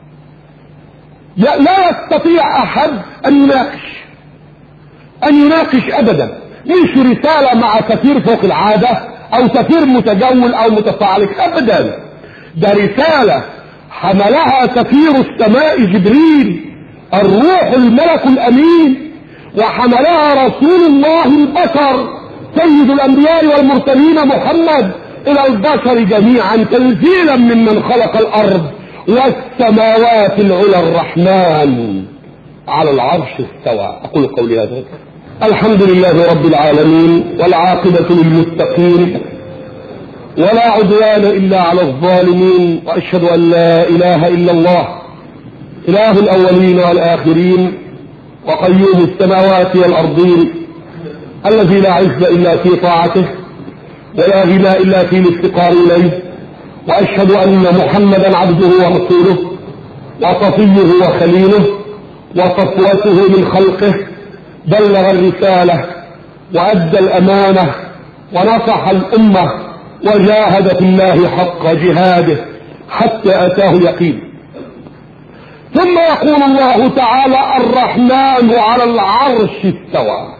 لا يستطيع أحد أن يناقش أن يناقش أبدا. مش رسالة مع سفير فوق العادة أو سفير متجول أو متفاعل أبدا، ده رسالة حملها سفير السماء جبريل الروح الملك الأمين، وحملها رسول الله البشر سيد الأنبياء والمرسلين محمد إلى البشر جميعا، تنزيلا ممن خلق الأرض والسماوات العلى. الرحمن على العرش استوى. أقول قولي هذا، الحمد لله رب العالمين، والعاقبة للمتقين، ولا عدوان إلا على الظالمين، وأشهد أن لا إله إلا الله إله الأولين والآخرين، وقيوم السماوات والأرضين، الذي لا عز إلا في طاعته ولا غنى إلا في الافتقار إليه. وأشهد أن محمدا عبده ورسوله وصفيه وخليله وصفوته من خلقه، بلغ الرسالة وأدى الأمانة ونصح الأمة وجاهد في الله حق جهاده حتى أتاه اليقين. ثم يقول الله تعالى: الرحمن على العرش استوى.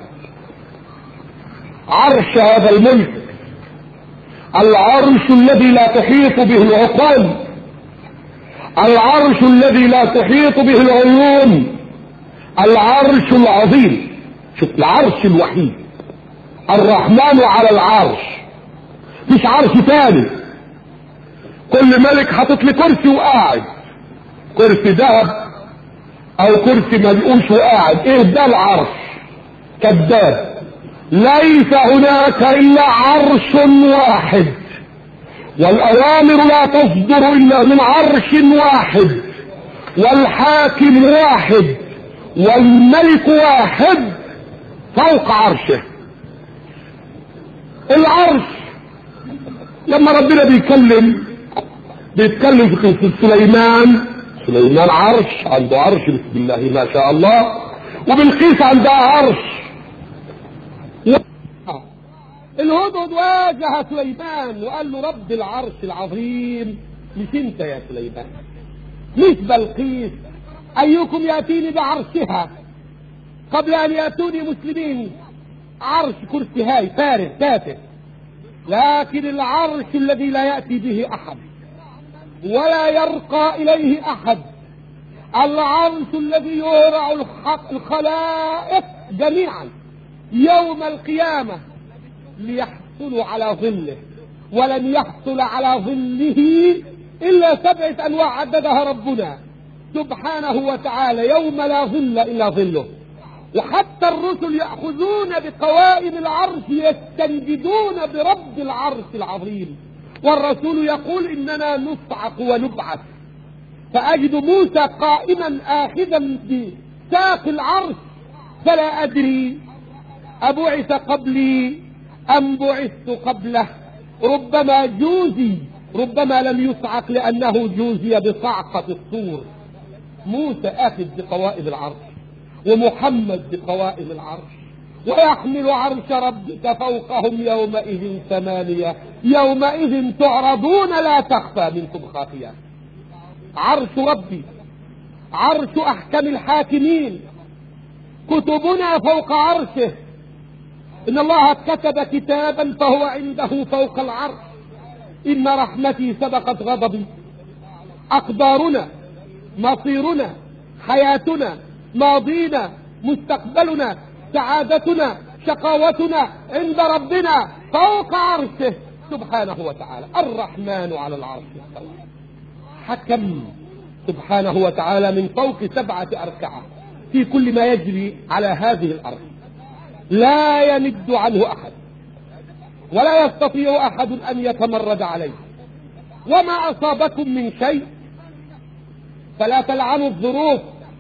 عرش هذا الملك، العرش الذي لا تحيط به العقول، العرش الذي لا تحيط به العيون، العرش العظيم. شوف، العرش الوحيد، الرحمن على العرش، مش عرش ثاني. كل ملك حاطط لي كرسي وقاعد، كرسي ذهب او كرسي ملقوش وقاعد. ايه ده العرش؟ كذاب. ليس هناك الا عرش واحد، والاوامر لا تصدر الا من عرش واحد، والحاكم واحد، والملك واحد فوق عرشه. العرش لما ربنا بيكلم بيتكلم في قصة سليمان. سليمان عرش، عنده عرش بسم الله ما شاء الله، وبلقيس عندها عرش. الهدهد واجه سليمان وقال له رب العرش العظيم مش انت يا سليمان، مش بلقيس، ايكم ياتيني بعرشها قبل ان ياتوني مسلمين. عرش كرسي هاي فارغ تافه، لكن العرش الذي لا ياتي به احد ولا يرقى اليه احد، العرش الذي يورع الخلائق جميعا يوم القيامه ليحصلوا على ظله، ولن يحصل على ظله الا سبعه انواع عددها ربنا سبحانه وتعالى، يوم لا ظل الا ظله. وحتى الرسل يأخذون بقوائم العرش يستنجدون برب العرش العظيم، والرسول يقول اننا نصعق ونبعث. فأجد موسى قائما آخذا بساق العرش، فلا أدري أبعث قبلي أم بعثت قبله، ربما جوزي، ربما لم يصعق لأنه جوزي بصعقة الصور. موسى آخذ بقوائم العرش، ومحمد بقوائم العرش، ويحمل عرش ربك فوقهم يومئذ ثمانية، يومئذ تعرضون لا تخفى منكم خافية. عرش ربي، عرش أحكم الحاكمين، كتبنا فوق عرشه. إن الله كتب كتابا فهو عنده فوق العرش، إن رحمتي سبقت غضبي. أقدارنا، مصيرنا، حياتنا، ماضينا، مستقبلنا، سعادتنا، شقاوتنا عند ربنا فوق عرشه سبحانه وتعالى. الرحمن على العرش استوى، حكم سبحانه وتعالى من فوق سبعة أركعة في كل ما يجري على هذه الأرض، لا يند عنه أحد ولا يستطيع أحد أن يتمرد عليه. وما أصابكم من شيء فلا تلعنوا الظروف،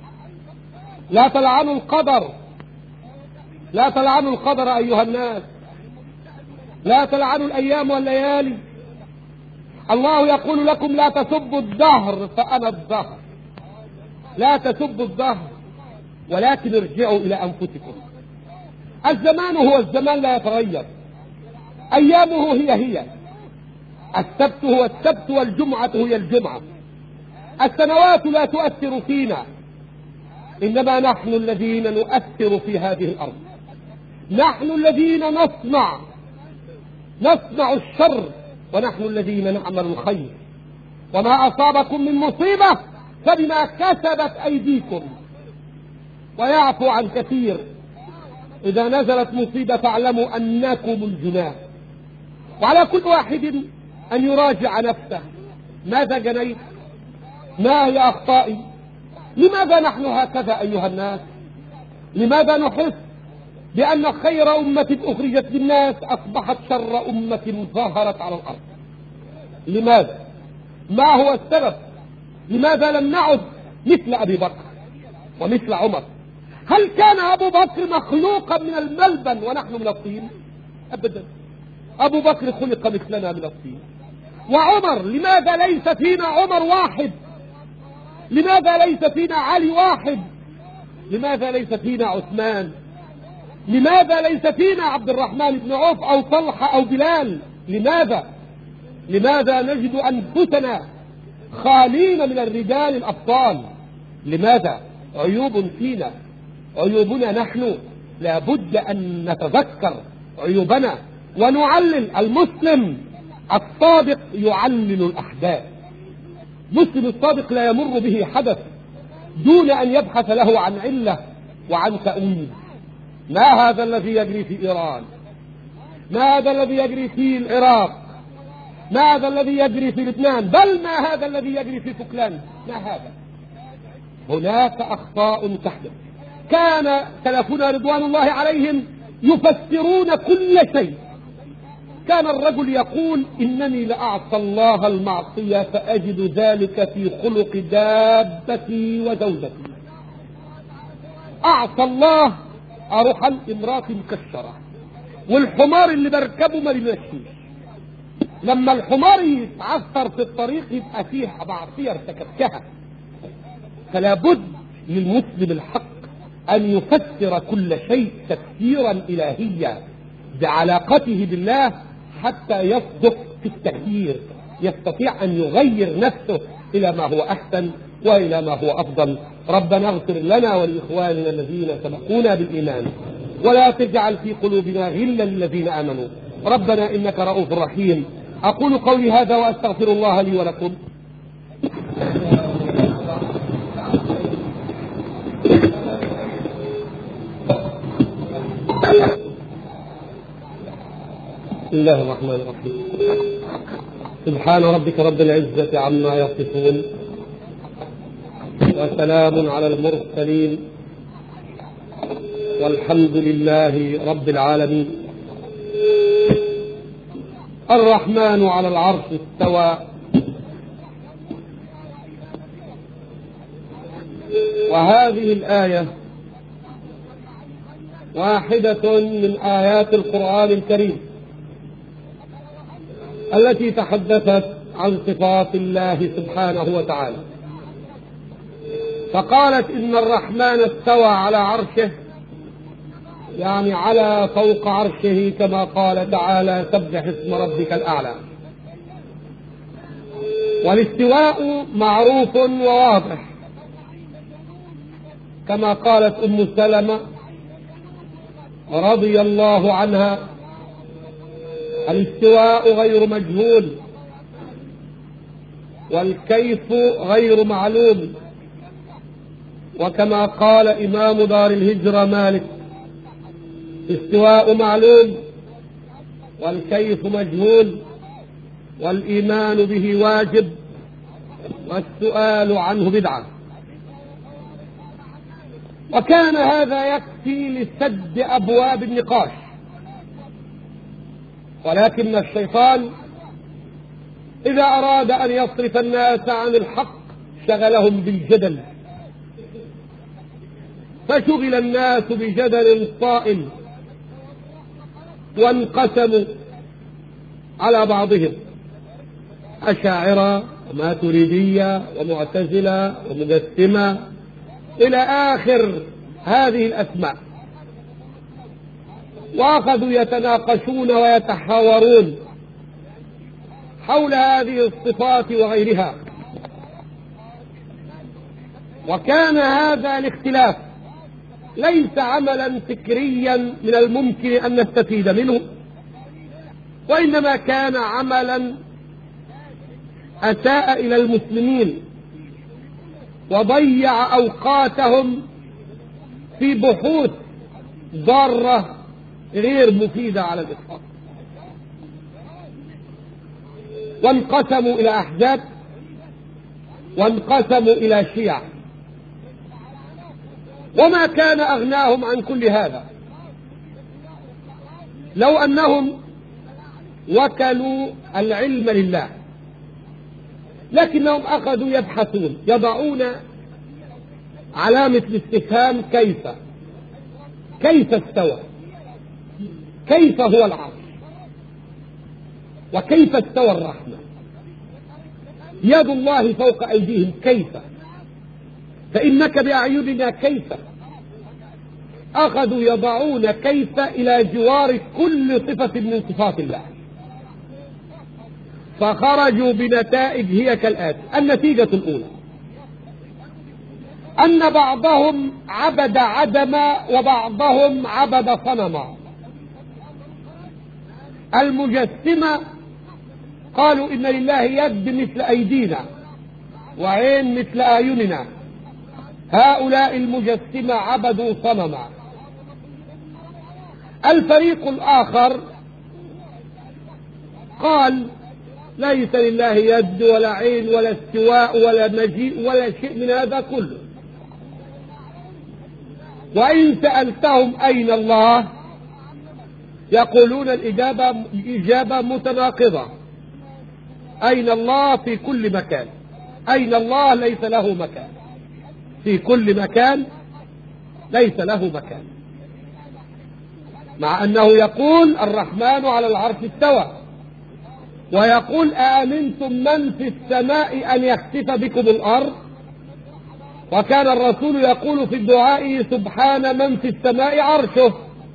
لا تلعنوا القدر، لا تلعنوا القدر أيها الناس، لا تلعنوا الأيام والليالي. الله يقول لكم لا تسبوا الدهر فأنا الدهر، لا تسبوا الدهر ولكن ارجعوا إلى أنفسكم. الزمان هو الزمان لا يتغير، أيامه هي هي، السبت هو السبت والجمعة هي الجمعة. السنوات لا تؤثر فينا، إنما نحن الذين نؤثر في هذه الأرض، نحن الذين نصنع نصنع الشر ونحن الذين نعمل الخير. وما أصابكم من مصيبة فبما كسبت أيديكم، ويعفو عن كثير. إذا نزلت مصيبة فاعلموا أنكم الجناه. وعلى كل واحد أن يراجع نفسه، ماذا جنيت؟ ما هي أخطائي؟ لماذا نحن هكذا أيها الناس؟ لماذا نحس بأن خير أمة أخرجت للناس أصبحت شر أمة ظهرت على الأرض؟ لماذا؟ ما هو السبب؟ لماذا لم نعد مثل أبي بكر ومثل عمر؟ هل كان أبو بكر مخلوقا من الملبن ونحن من الطين؟ أبدا، أبو بكر خلق مثلنا من الطين. وعمر، لماذا ليس فينا عمر واحد؟ لماذا ليس فينا علي واحد؟ لماذا ليس فينا عثمان؟ لماذا ليس فينا عبد الرحمن بن عوف أو طلحة أو بلال؟ لماذا؟ لماذا نجد أنفسنا خالين من الرجال الأبطال؟ لماذا؟ عيوب فينا، عيوبنا نحن، لابد أن نتذكر عيوبنا ونعلل. المسلم الصادق يعلل الأحداث، مسلم الصادق لا يمر به حدث دون أن يبحث له عن علة وعن تأويل. ما هذا الذي يجري في إيران؟ ما هذا الذي يجري في العراق؟ ما هذا الذي يجري في لبنان؟ بل ما هذا الذي يجري في فوكلاند؟ ما هذا؟ هناك أخطاء تحدث. كان سلفنا رضوان الله عليهم يفسرون كل شيء. كان الرجل يقول إنني لأعصى الله المعصية فأجد ذلك في خلق دابتي وزوجتي. أعصى الله، أروح الامرأة مكشرة والحمار اللي بركبه ما بيمشيش، لما الحمار يتعثر في الطريق يبقى فيه معصية ارتكبتها. فلا بد للمسلم الحق أن يفسر كل شيء تفسيرا إلهيا بعلاقته بالله حتى يصدق في التغيير، يستطيع أن يغير نفسه إلى ما هو أحسن وإلى ما هو أفضل. ربنا اغفر لنا ولإخواننا الذين سبقونا بالإيمان ولا تجعل في قلوبنا غلا للذين آمنوا ربنا إنك رؤوف رحيم. أقول قولي هذا وأستغفر الله لي ولكم. بسم الله الرحمن الرحيم. سبحان ربك رب العزة عما يصفون وسلام على المرسلين والحمد لله رب العالمين. الرحمن على العرش استوى وهذه الآية واحدة من آيات القرآن الكريم التي تحدثت عن صفات الله سبحانه وتعالى، فقالت إن الرحمن استوى على عرشه، يعني على فوق عرشه، كما قال تعالى سبح اسم ربك الأعلى. والاستواء معروف وواضح كما قالت أم سلمة رضي الله عنها: الاستواء غير مجهول والكيف غير معلوم. وكما قال إمام دار الهجرة مالك: الاستواء معلوم والكيف مجهول والإيمان به واجب والسؤال عنه بدعة. وكان هذا يكفي لسد أبواب النقاش، ولكن الشيطان إذا أراد أن يصرف الناس عن الحق شغلهم بالجدل، فشغل الناس بجدل طائل وانقسموا على بعضهم: أشاعرة وماتريدية ومعتزلة ومجسمة إلى آخر هذه الأسماء، وأخذوا يتناقشون ويتحاورون حول هذه الصفات وغيرها. وكان هذا الاختلاف ليس عملا فكريا من الممكن أن نستفيد منه، وإنما كان عملا أساء إلى المسلمين وضيع أوقاتهم في بحوث ضارة غير مفيدة على الإطلاق. وانقسموا إلى أحزاب وانقسموا إلى شيع، وما كان أغناهم عن كل هذا لو أنهم وكلوا العلم لله، لكنهم أخذوا يبحثون، يضعون علامة الاستفهام: كيف كيف استوى، كيف هو العرش، وكيف استوى الرحمة، يد الله فوق أيديهم كيف، فإنك بأعيننا كيف. أخذوا يضعون كيف إلى جوار كل صفة من صفات الله، فخرجوا بنتائج هي كالآتي: النتيجة الأولى أن بعضهم عبد عدما وبعضهم عبد صنما. المجسمة قالوا إن لله يد مثل أيدينا وعين مثل أعيننا، هؤلاء المجسمة عبدوا صنما. الفريق الآخر قال ليس لله يد ولا عين ولا استواء ولا مجيء ولا شيء من هذا كله، وإن سألتهم أين الله يقولون الإجابة, الإجابة متناقضة: أين الله في كل مكان، أين الله ليس له مكان، في كل مكان ليس له مكان، مع أنه يقول الرحمن على العرش استوى، ويقول آمنتم من في السماء أن يخسف بكم الأرض. وكان الرسول يقول في الدعاء سبحان من في السماء عرشه،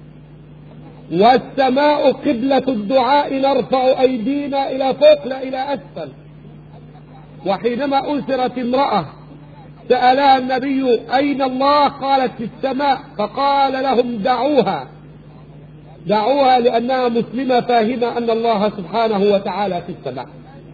والسماء قبلة الدعاء نرفع أيدينا إلى فوق لا إلى أسفل. وحينما أسرت امرأة سألها النبي أين الله؟ قالت في السماء، فقال لهم دعوها دعوها لأنها مسلمة فاهمة أن الله سبحانه وتعالى في السماء.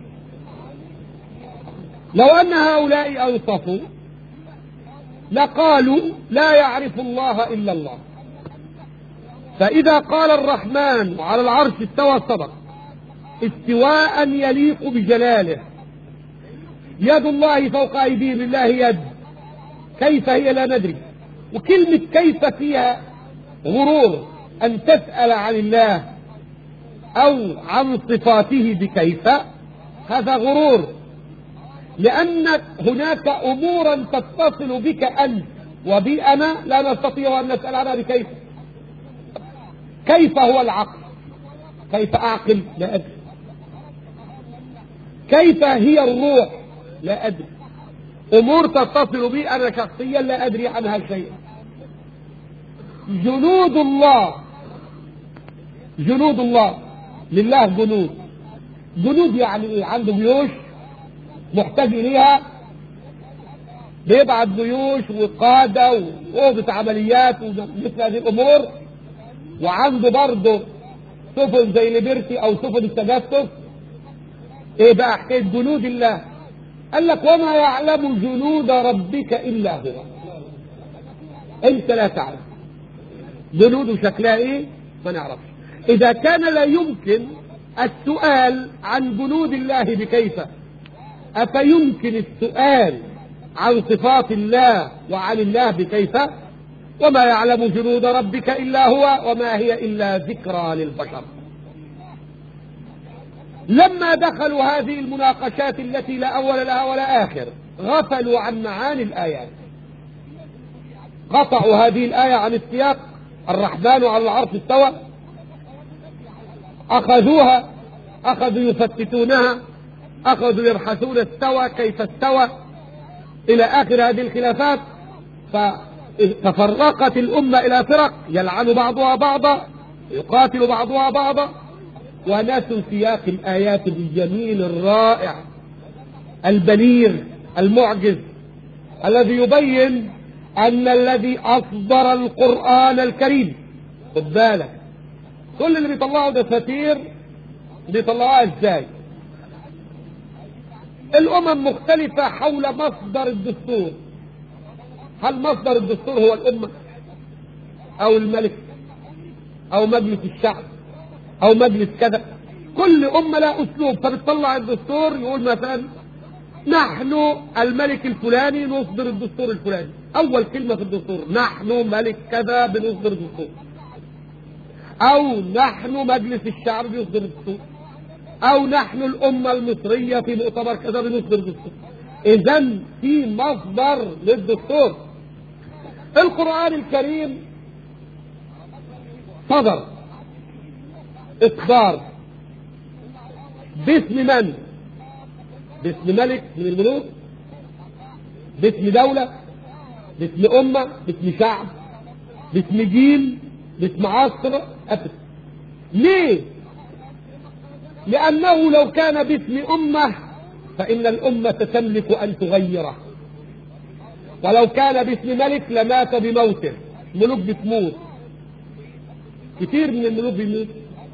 لو أن هؤلاء أنصفوا لقالوا لا يعرف الله إلا الله. فإذا قال الرحمن على العرش استوى صدق استواء يليق بجلاله، يد الله فوق أيديهم، لله يد، كيف هي لا ندري. وكلمة كيف فيها غرور، أن تسأل عن الله أو عن صفاته بكيف، هذا غرور، لأن هناك أمورا تتصل بك أنت وبي أنا لا نستطيع أن نسأل عنها بكيف. كيف هو العقل؟ كيف أعقل؟ لا أدري. كيف هي الروح؟ لا أدري. أمور تتصل بي أنا شخصيا لا أدري عنها شيئا. جنود الله جنود الله لله جنود. جنود يعني إيه؟ عنده جيوش محتاج إليها، بيبعت جيوش وقادة وأوضة عمليات ومثل هذه الأمور، وعنده برضه سفن زي ليبرتي أو سفن التجسس. إيه بقى حكاية جنود الله؟ قال لك وما يعلم جنود ربك إلا هو. أنت لا تعلم جنوده شكلها إيه، ما نعرفش. إذا كان لا يمكن السؤال عن جنود الله بكيف، أفيمكن السؤال عن صفات الله وعن الله بكيف؟ وما يعلم جنود ربك إلا هو وما هي إلا ذكرى للبشر. لما دخلوا هذه المناقشات التي لا أول لها ولا آخر غفلوا عن معاني الآيات، قطعوا هذه الآية عن السياق، الرحمن على العرش استوى، أخذوها أخذوا يفتتونها، أخذوا يبحثون استوى كيف استوى إلى آخر هذه الخلافات. فتفرقت الأمة إلى فرق يلعن بعضها بعضا، يقاتل بعضها بعضا، ونسوا سياق الآيات الجميل الرائع البليغ المعجز الذي يبين أن الذي أصدر القرآن الكريم، خد بالك كل اللي بيطلعوا دساتير بيطلعوها ازاي؟ الأمم مختلفة حول مصدر الدستور. هل مصدر الدستور هو الأمة أو الملك أو مجلس الشعب أو مجلس كذا؟ كل أمة لا أسلوب، فبتطلع الدستور يقول مثلا نحن الملك الفلاني نصدر الدستور الفلاني. أول كلمة في الدستور نحن ملك كذا بنصدر الدستور، أو نحن مجلس الشعب بيصدر الدستور، أو نحن الأمة المصرية في مؤتمر كذا بنصدر الدستور. إذن في مصدر للدستور. القرآن الكريم صدر إصدار باسم من؟ باسم ملك من الملوك؟ باسم دولة؟ باسم أمة؟ باسم شعب؟ باسم جيل؟ باسم عصر؟ أبدا. ليه؟ لأنه لو كان باسم أمة فإن الأمة تملك أن تغيره، ولو كان باسم ملك لمات بموته. ملوك بتموت، كتير من الملوك بيموت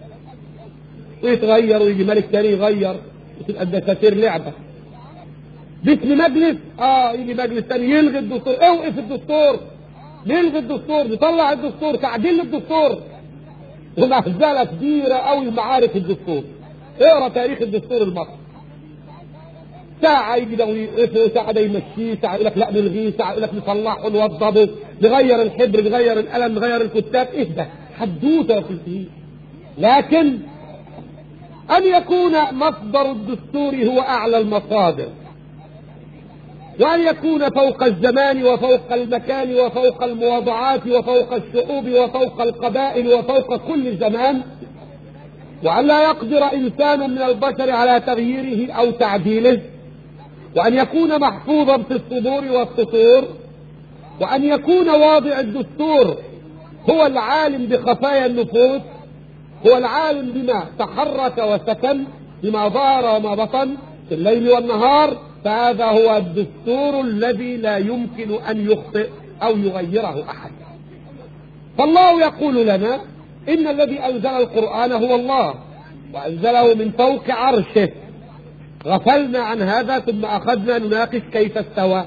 ويتغير ويجي ملك تاني يغير وتبقى الدساتير لعبة. باسم مجلس اه يجي مجلس تاني يلغي الدستور. اوقف الدستور، نلغي الدستور، نطلع الدستور، تعديل الدستور، ومهزلة كبيرة قوي معارك الدستور. اقرا تاريخ الدستور المصري، ساعة يجي ده ويقفه، ساعة ده يمشيه، ساعة يقول لك لا نلغيه، ساعة يقول لك نصلحه نوضبه، نغير الحبر، نغير القلم، نغير الكتاب. ايه ده؟ حدوته في الفيه. لكن أن يكون مصدر الدستور هو أعلى المصادر، وأن يكون فوق الزمان وفوق المكان وفوق المواضعات وفوق الشعوب وفوق القبائل وفوق كل زمان، وأن لا يقدر إنسان من البشر على تغييره أو تعديله، وأن يكون محفوظا في الصدور والسطور، وأن يكون واضع الدستور هو العالم بخفايا النفوس، هو العالم بما تحرك وسكن، بما ظهر وما بطن في الليل والنهار، فهذا هو الدستور الذي لا يمكن أن يخطئ أو يغيره أحد. فالله يقول لنا إن الذي أنزل القرآن هو الله، وأنزله من فوق عرشه. غفلنا عن هذا ثم أخذنا نناقش كيف استوى.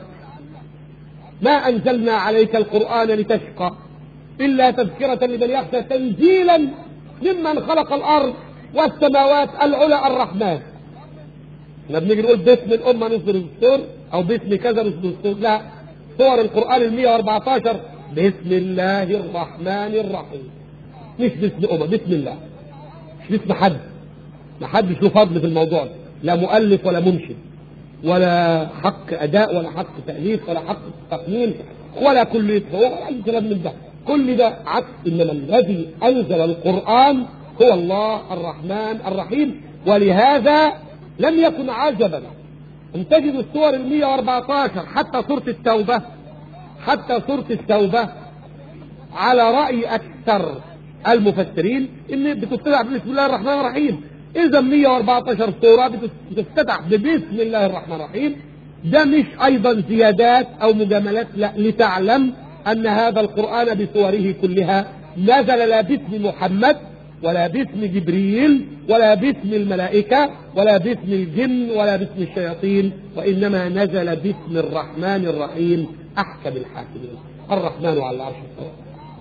ما أنزلنا عليك القرآن لتشقى إلا تذكرة لمن يخشى، تنزيلا ممن خلق الأرض والسماوات العلى الرحمن. احنا بنيجي نقول باسم الأمة نصدر الدستور أو باسم كذا نصدر الدستور، لا، صور القرآن المئة وأربعة عشر باسم الله الرحمن الرحيم، مش باسم أمة، باسم الله، مش باسم حد. ما حدش له فضل في الموضوع ده، لا مؤلف ولا منشد ولا حق أداء ولا حق تأليف ولا حق تقنين ولا كلية هو ولا أي كلام من ده، كل ده عكس. إنما الذي أنزل القرآن هو الله الرحمن الرحيم. ولهذا لم يكن عجبا أن تجد السور المئة وأربعة عشر حتى سورة التوبة، حتى سورة التوبة على رأي أكثر المفسرين إن بتفتتح بسم الله الرحمن الرحيم. إذا مئة وأربعة عشر سورة بتفتتح بسم الله الرحمن الرحيم. ده مش أيضا زيادات أو مجاملات، لا، لتعلم أن هذا القرآن بصوره كلها نزل لا باسم محمد ولا باسم جبريل ولا باسم الملائكة ولا باسم الجن ولا باسم الشياطين، وإنما نزل باسم الرحمن الرحيم أحكم الحاكمين. الرحمن على العرش استوى.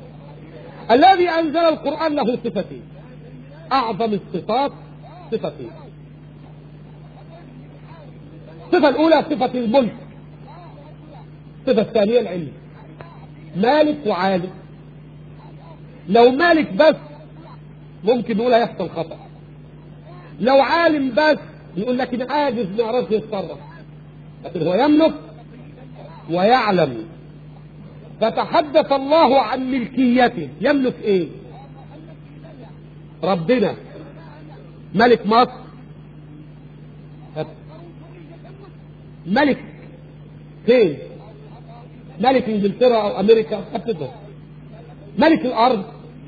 الذي أنزل القرآن له صفتين، أعظم الصفات صفتين. الصفة الأولى صفة الملك، الصفة الثانية العلم. مالك وعالم. لو مالك بس ممكن نقول هيحصل خطأ، لو عالم بس يقول لك إن عاجز ما يعرفش يتصرف، لكن هو يملك ويعلم. فتحدث الله عن ملكيته. يملك ايه؟ ربنا ملك مصر، ملك فين؟ ملك انجلترا او امريكا، أبدا. ملك الارض،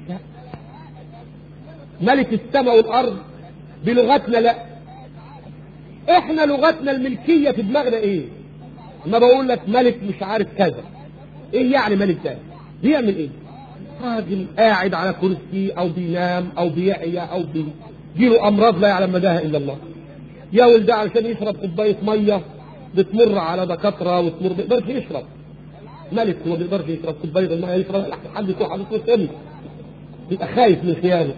ملك السماء والارض بلغتنا لا. احنا لغتنا الملكية في دماغنا ايه؟ ما بقول لك ملك مش عارف كذا، ايه يعني ملك ده؟ بيعمل ايه؟ راجل قاعد على كرسي او بينام او بيعيا او بيجيله امراض لا يعلم مداها الا الله. يا ولد علشان يشرب كوبايه ميه بتمر على دكاتره وتمر، ما بيقدرش يشرب. ملك هو ما بيقدرش يشرب كوبايه الميه، يشرب حد يروح على الكرسي يبقى خايف من خيانه.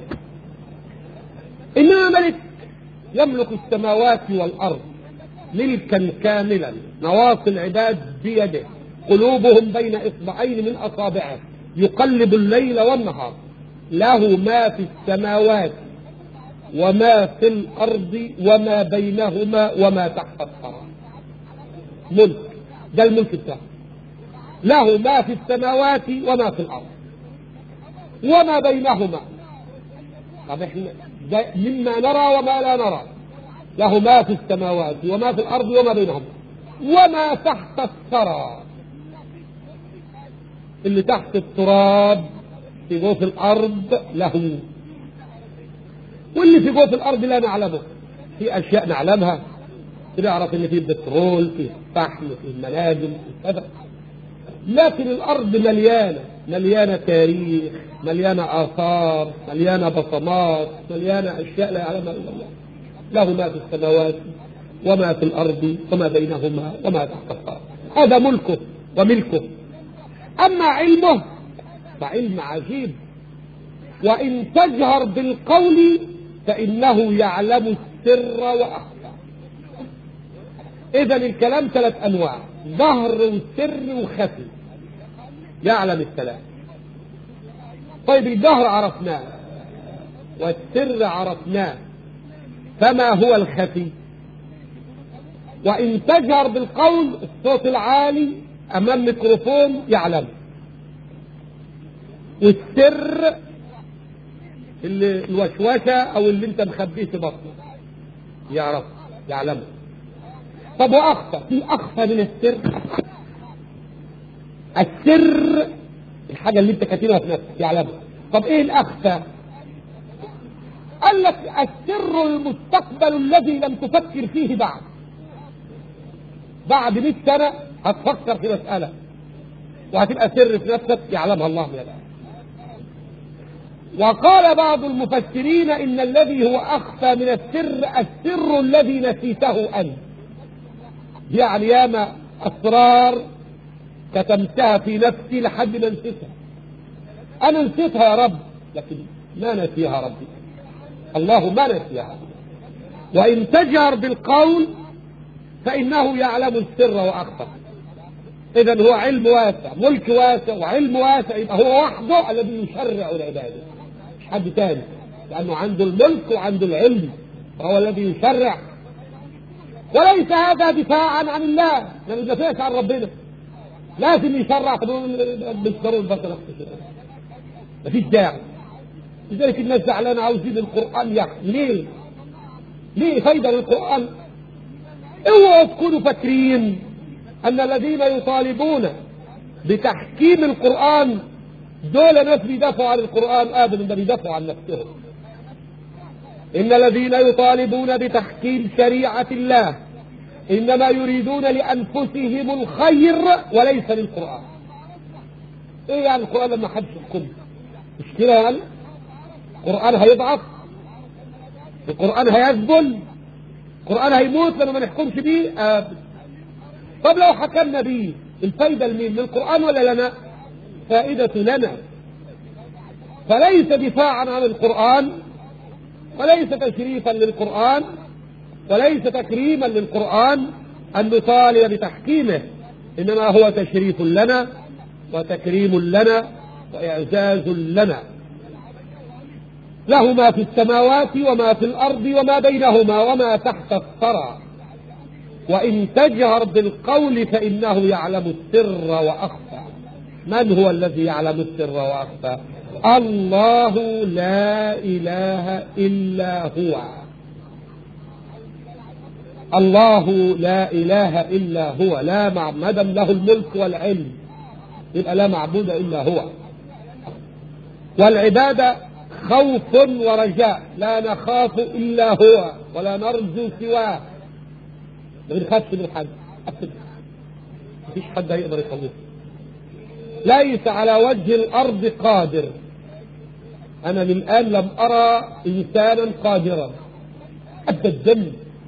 انما ملك يملك السماوات والارض ملكا كاملا، نواصي العباد بيده، قلوبهم بين اصبعين من اصابعه، يقلب الليل والنهار. له ما في السماوات وما في الارض وما بينهما وما تحت الثرى. ملك، ده الملك بتاعه. له ما في السماوات وما في الارض وما بينهما. طب احنا ده مما نرى وما لا نرى. له ما في السماوات وما في الارض وما بينهما وما تحت الثرى. اللي تحت التراب في جوف الارض له، واللي في جوف الارض لا نعلمه. في اشياء نعلمها، نعرف ان في بترول، في فحم، في المناجم، في كذا. لكن الارض مليانه مليانه تاريخ، مليانه اثار، مليانه بصمات، مليانه اشياء لا يعلمها الا الله. له ما في السماوات وما في الارض وما بينهما وما تحت الثرى. هذا ملكه وملكه. اما علمه فعلم عجيب. وان تجهر بالقول فانه يعلم السر واخفى. اذا الكلام ثلاث انواع: ظهر وسر وخفي. يعلم الكلام. طيب الجهر عرفناه والسر عرفناه، فما هو الخفي؟ وإن تجهر بالقول الصوت العالي أمام ميكروفون يعلم، والسر اللي الوشوشة او اللي انت مخبيه في بطنك يعرف يعلمه. طب واخفى، في اخفى من السر؟ السر الحاجة اللي انت كاتبها في نفسك يعلمها. طب ايه الاخفى؟ قال لك السر المستقبل الذي لم تفكر فيه بعد. بعد مئة سنة هتفكر في مسألة وهتبقى سر في نفسك يعلمها الله من الآن. وقال بعض المفسرين إن الذي هو أخفى من السر السر الذي نسيته أنت. يعني ياما أسرار كتمتها في نفسي لحد ما نسيتها. أنا نسيتها يا رب، لكن ما نسيها ربي، الله ما نسيها. وإن تجهر بالقول فإنه يعلم السر وأخفى. إذن هو علم واسع، ملك واسع وعلم واسع، يبقى هو وحده الذي يشرع العبادة، مش حد تاني، لأنه عنده الملك وعنده العلم، فهو الذي يشرع. وليس هذا دفاعا عن الله، ما ندافعش عن ربنا، لازم يشرع بالضرورة البشر، مفيش داعي. لذلك الناس زعلانة عاوزين القرآن يحكي. ليه؟ ليه فايدة للقرآن؟ اوعوا تكونوا فاكرين أن الذين يطالبون بتحكيم القرآن دول ناس بيدافعوا عن القرآن، أبدا ده بيدافعوا عن نفسهم. إن الذين يطالبون بتحكيم شريعة الله إنما يريدون لأنفسهم الخير وليس للقرآن. إيه يعني القرآن لما حدش يحكم؟ مش كده يعني؟ القرآن هيضعف؟ القرآن هيذبل؟ القرآن هيموت لما ما نحكمش بيه؟ آه. طب لو حكمنا بيه الفايدة لمين؟ للقرآن ولا لنا؟ فائدة لنا. فليس دفاعا عن القرآن وليس تشريفا للقرآن وليس تكريما للقرآن أن نطالب بتحكيمه، إنما هو تشريف لنا وتكريم لنا وإعزاز لنا. له ما في السماوات وما في الأرض وما بينهما وما تحت الثرى، وإن تجهر بالقول فإنه يعلم السر وأخفى. من هو الذي يعلم السر وأخفى؟ الله لا إله إلا هو. الله لا إله إلا هو، لا معبود له الملك والعلم، يبقى لا معبود إلا هو. والعبادة خوف ورجاء، لا نخاف إلا هو ولا نرجو سواه. ما بنخافش من حد، مفيش حد هيقدر يخلص. ليس على وجه الأرض قادر. أنا من الآن لم أرى إنسانا قادرا أبدا،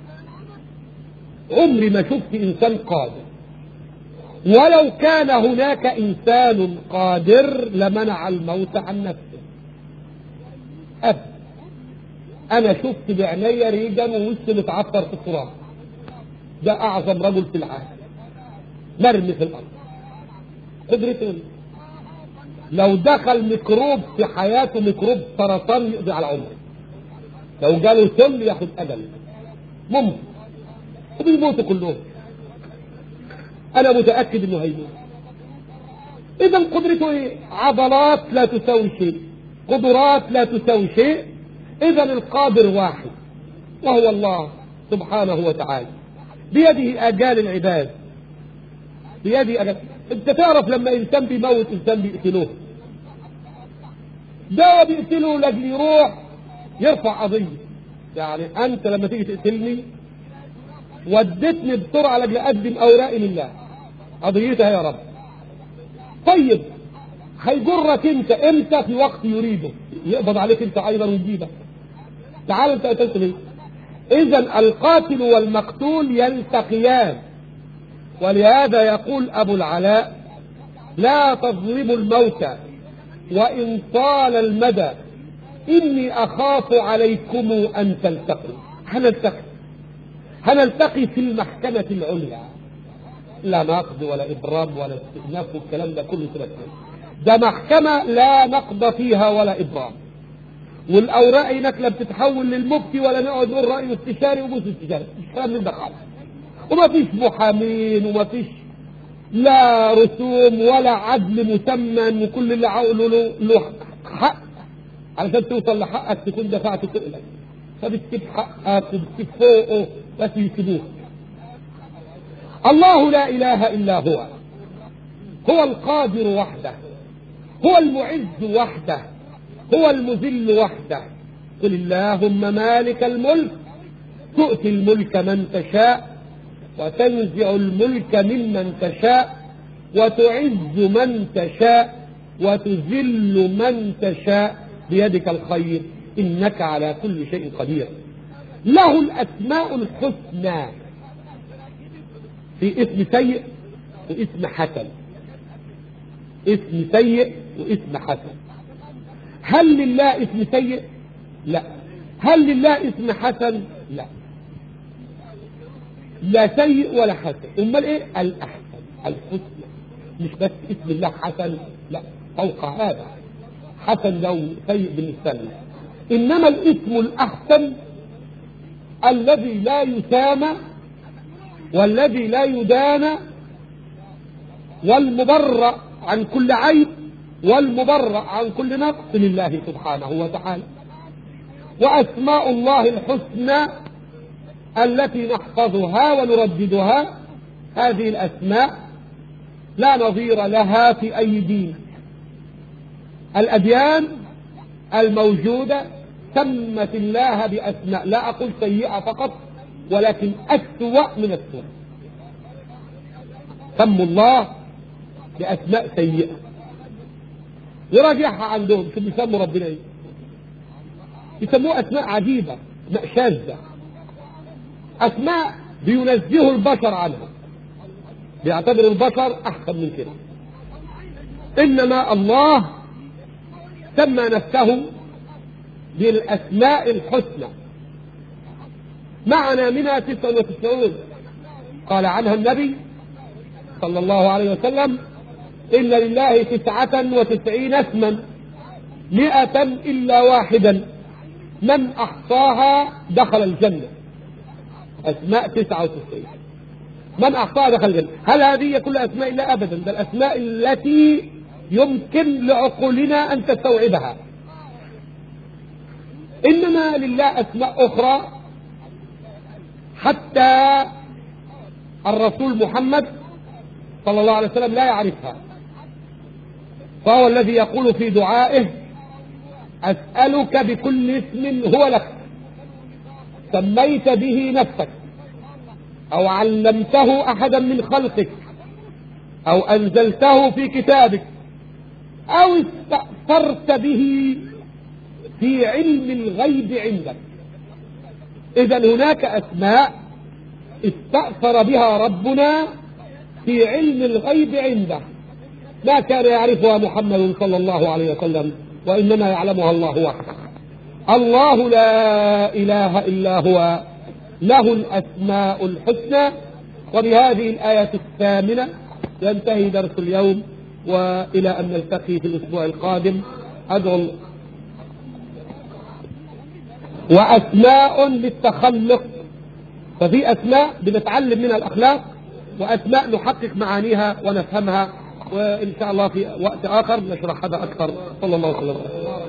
عمري ما شفت إنسان قادر. ولو كان هناك إنسان قادر لمنع الموت عن نفسه أبدا. أنا شفت بعيني ريجان ووشه متعفر في التراب، ده أعظم رجل في العالم مرمي في الأرض، قدرته. لو دخل ميكروب في حياته، ميكروب سرطان يقضي على عمره، لو جاله سم ياخد أجل ممكن، وبيموتوا كلهم. أنا متأكد إنه هيموت. إذا قدرته إيه؟ عضلات لا تساوي شيء، قدرات لا تساوي شيء. إذا القادر واحد وهو الله سبحانه وتعالى، بيده آجال العباد، بيده آجال. أنت تعرف لما إنسان بيموت إنسان بيقتلوه، ده بيقتله لأجل يروح يرفع قضية. يعني أنت لما تيجي تقتلني ودتني بسرعة لأجل أقدم أوراقي لله، قضيتها يا رب. طيب هيجرك أنت إمتى؟ في وقت يريده، يقبض عليك أنت أيضا ويجيبك. تعال أنت قتلت ليه؟ إذا القاتل والمقتول يلتقيان. ولهذا يقول أبو العلاء: لا تظلموا الموت وإن طال المدى، إني أخاف عليكم أن تلتقوا. هنلتقي هنلتقي في المحكمة العليا، لا نقض ولا إبرام ولا استئناف والكلام ده كله سبب. ده محكمة لا نقض فيها ولا إبرام، والأوراق هناك لا بتتحول للمفتي ولا نقعد نقول رأي استشاري ومش استشاري، مش كلام من ده خالص. وما فيش محامين وما فيش لا رسوم ولا عدل مسمى، وكل اللي عاوله له له حق علشان توصل لحقك تكون دفعت تقلك، فبتسيب حقك وبتسيب فوقه بس يسيبوك. الله لا إله إلا هو، هو القادر وحده، هو المعز وحده، هو المذل وحده. قل اللهم مالك الملك تؤتي الملك من تشاء وتنزع الملك ممن تشاء وتعز من تشاء وتذل من تشاء بيدك الخير إنك على كل شيء قدير. له الأسماء الحسنى، في اسم سيء واسم حسن، اسم سيء واسم حسن. هل لله اسم سيء؟ لا. هل لله اسم حسن؟ لا، لا سيء ولا حسن. امال ايه؟ الاحسن، الحسنى. مش بس اسم الله حسن، لا، فوق هذا. حسن لو سيء بالنسبه لنا، انما الاسم الاحسن الذي لا يسامى والذي لا يدان والمبرأ عن كل عيب والمبرأ عن كل نقص لله سبحانه وتعالى. وأسماء الله الحسنى التي نحفظها ونرددها، هذه الأسماء لا نظير لها في أي دين. الأديان الموجودة سمت الله بأسماء، لا أقول سيئة فقط، ولكن أسوأ من السوء. سموا الله بأسماء سيئة وراجعها عندهم. شو بيسموا ربنا ايه؟ يسموه أسماء عجيبة، أسماء شاذة، أسماء بينزهوا البشر عنها، بيعتبر البشر أحسن من كده. إنما الله سمى نفسه بالأسماء الحسنى، معنا منها تسعة وتسعون قال عنها النبي صلى الله عليه وسلم: إن لله تسعة وتسعين اسما مئة إلا واحدا من أحصاها دخل الجنة. أسماء تسعة وتسعين، من أحصاها دخل الجنة. هل هذه كل أسماء؟ لا أبدا، ده الأسماء التي يمكن لعقولنا أن تستوعبها. إنما لله أسماء أخرى حتى الرسول محمد صلى الله عليه وسلم لا يعرفها، فهو الذي يقول في دعائه: أسألك بكل اسم هو لك سميت به نفسك أو علمته أحدا من خلقك أو أنزلته في كتابك أو استأثرت به في علم الغيب عندك. إذن هناك أسماء استأثر بها ربنا في علم الغيب عنده، ما كان يعرفها محمد صلى الله عليه وسلم، وإنما يعلمها الله وحده. الله لا إله إلا هو، له الأسماء الحسنى. وبهذه الآية الثامنة ينتهي درس اليوم، وإلى أن نلتقي في الأسبوع القادم. أدعو. وأسماء للتخلق، ففي أسماء بنتعلم منها الأخلاق، وأسماء نحقق معانيها ونفهمها، وإن شاء الله في وقت آخر نشرح هذا أكثر. صلى الله عليه وسلم.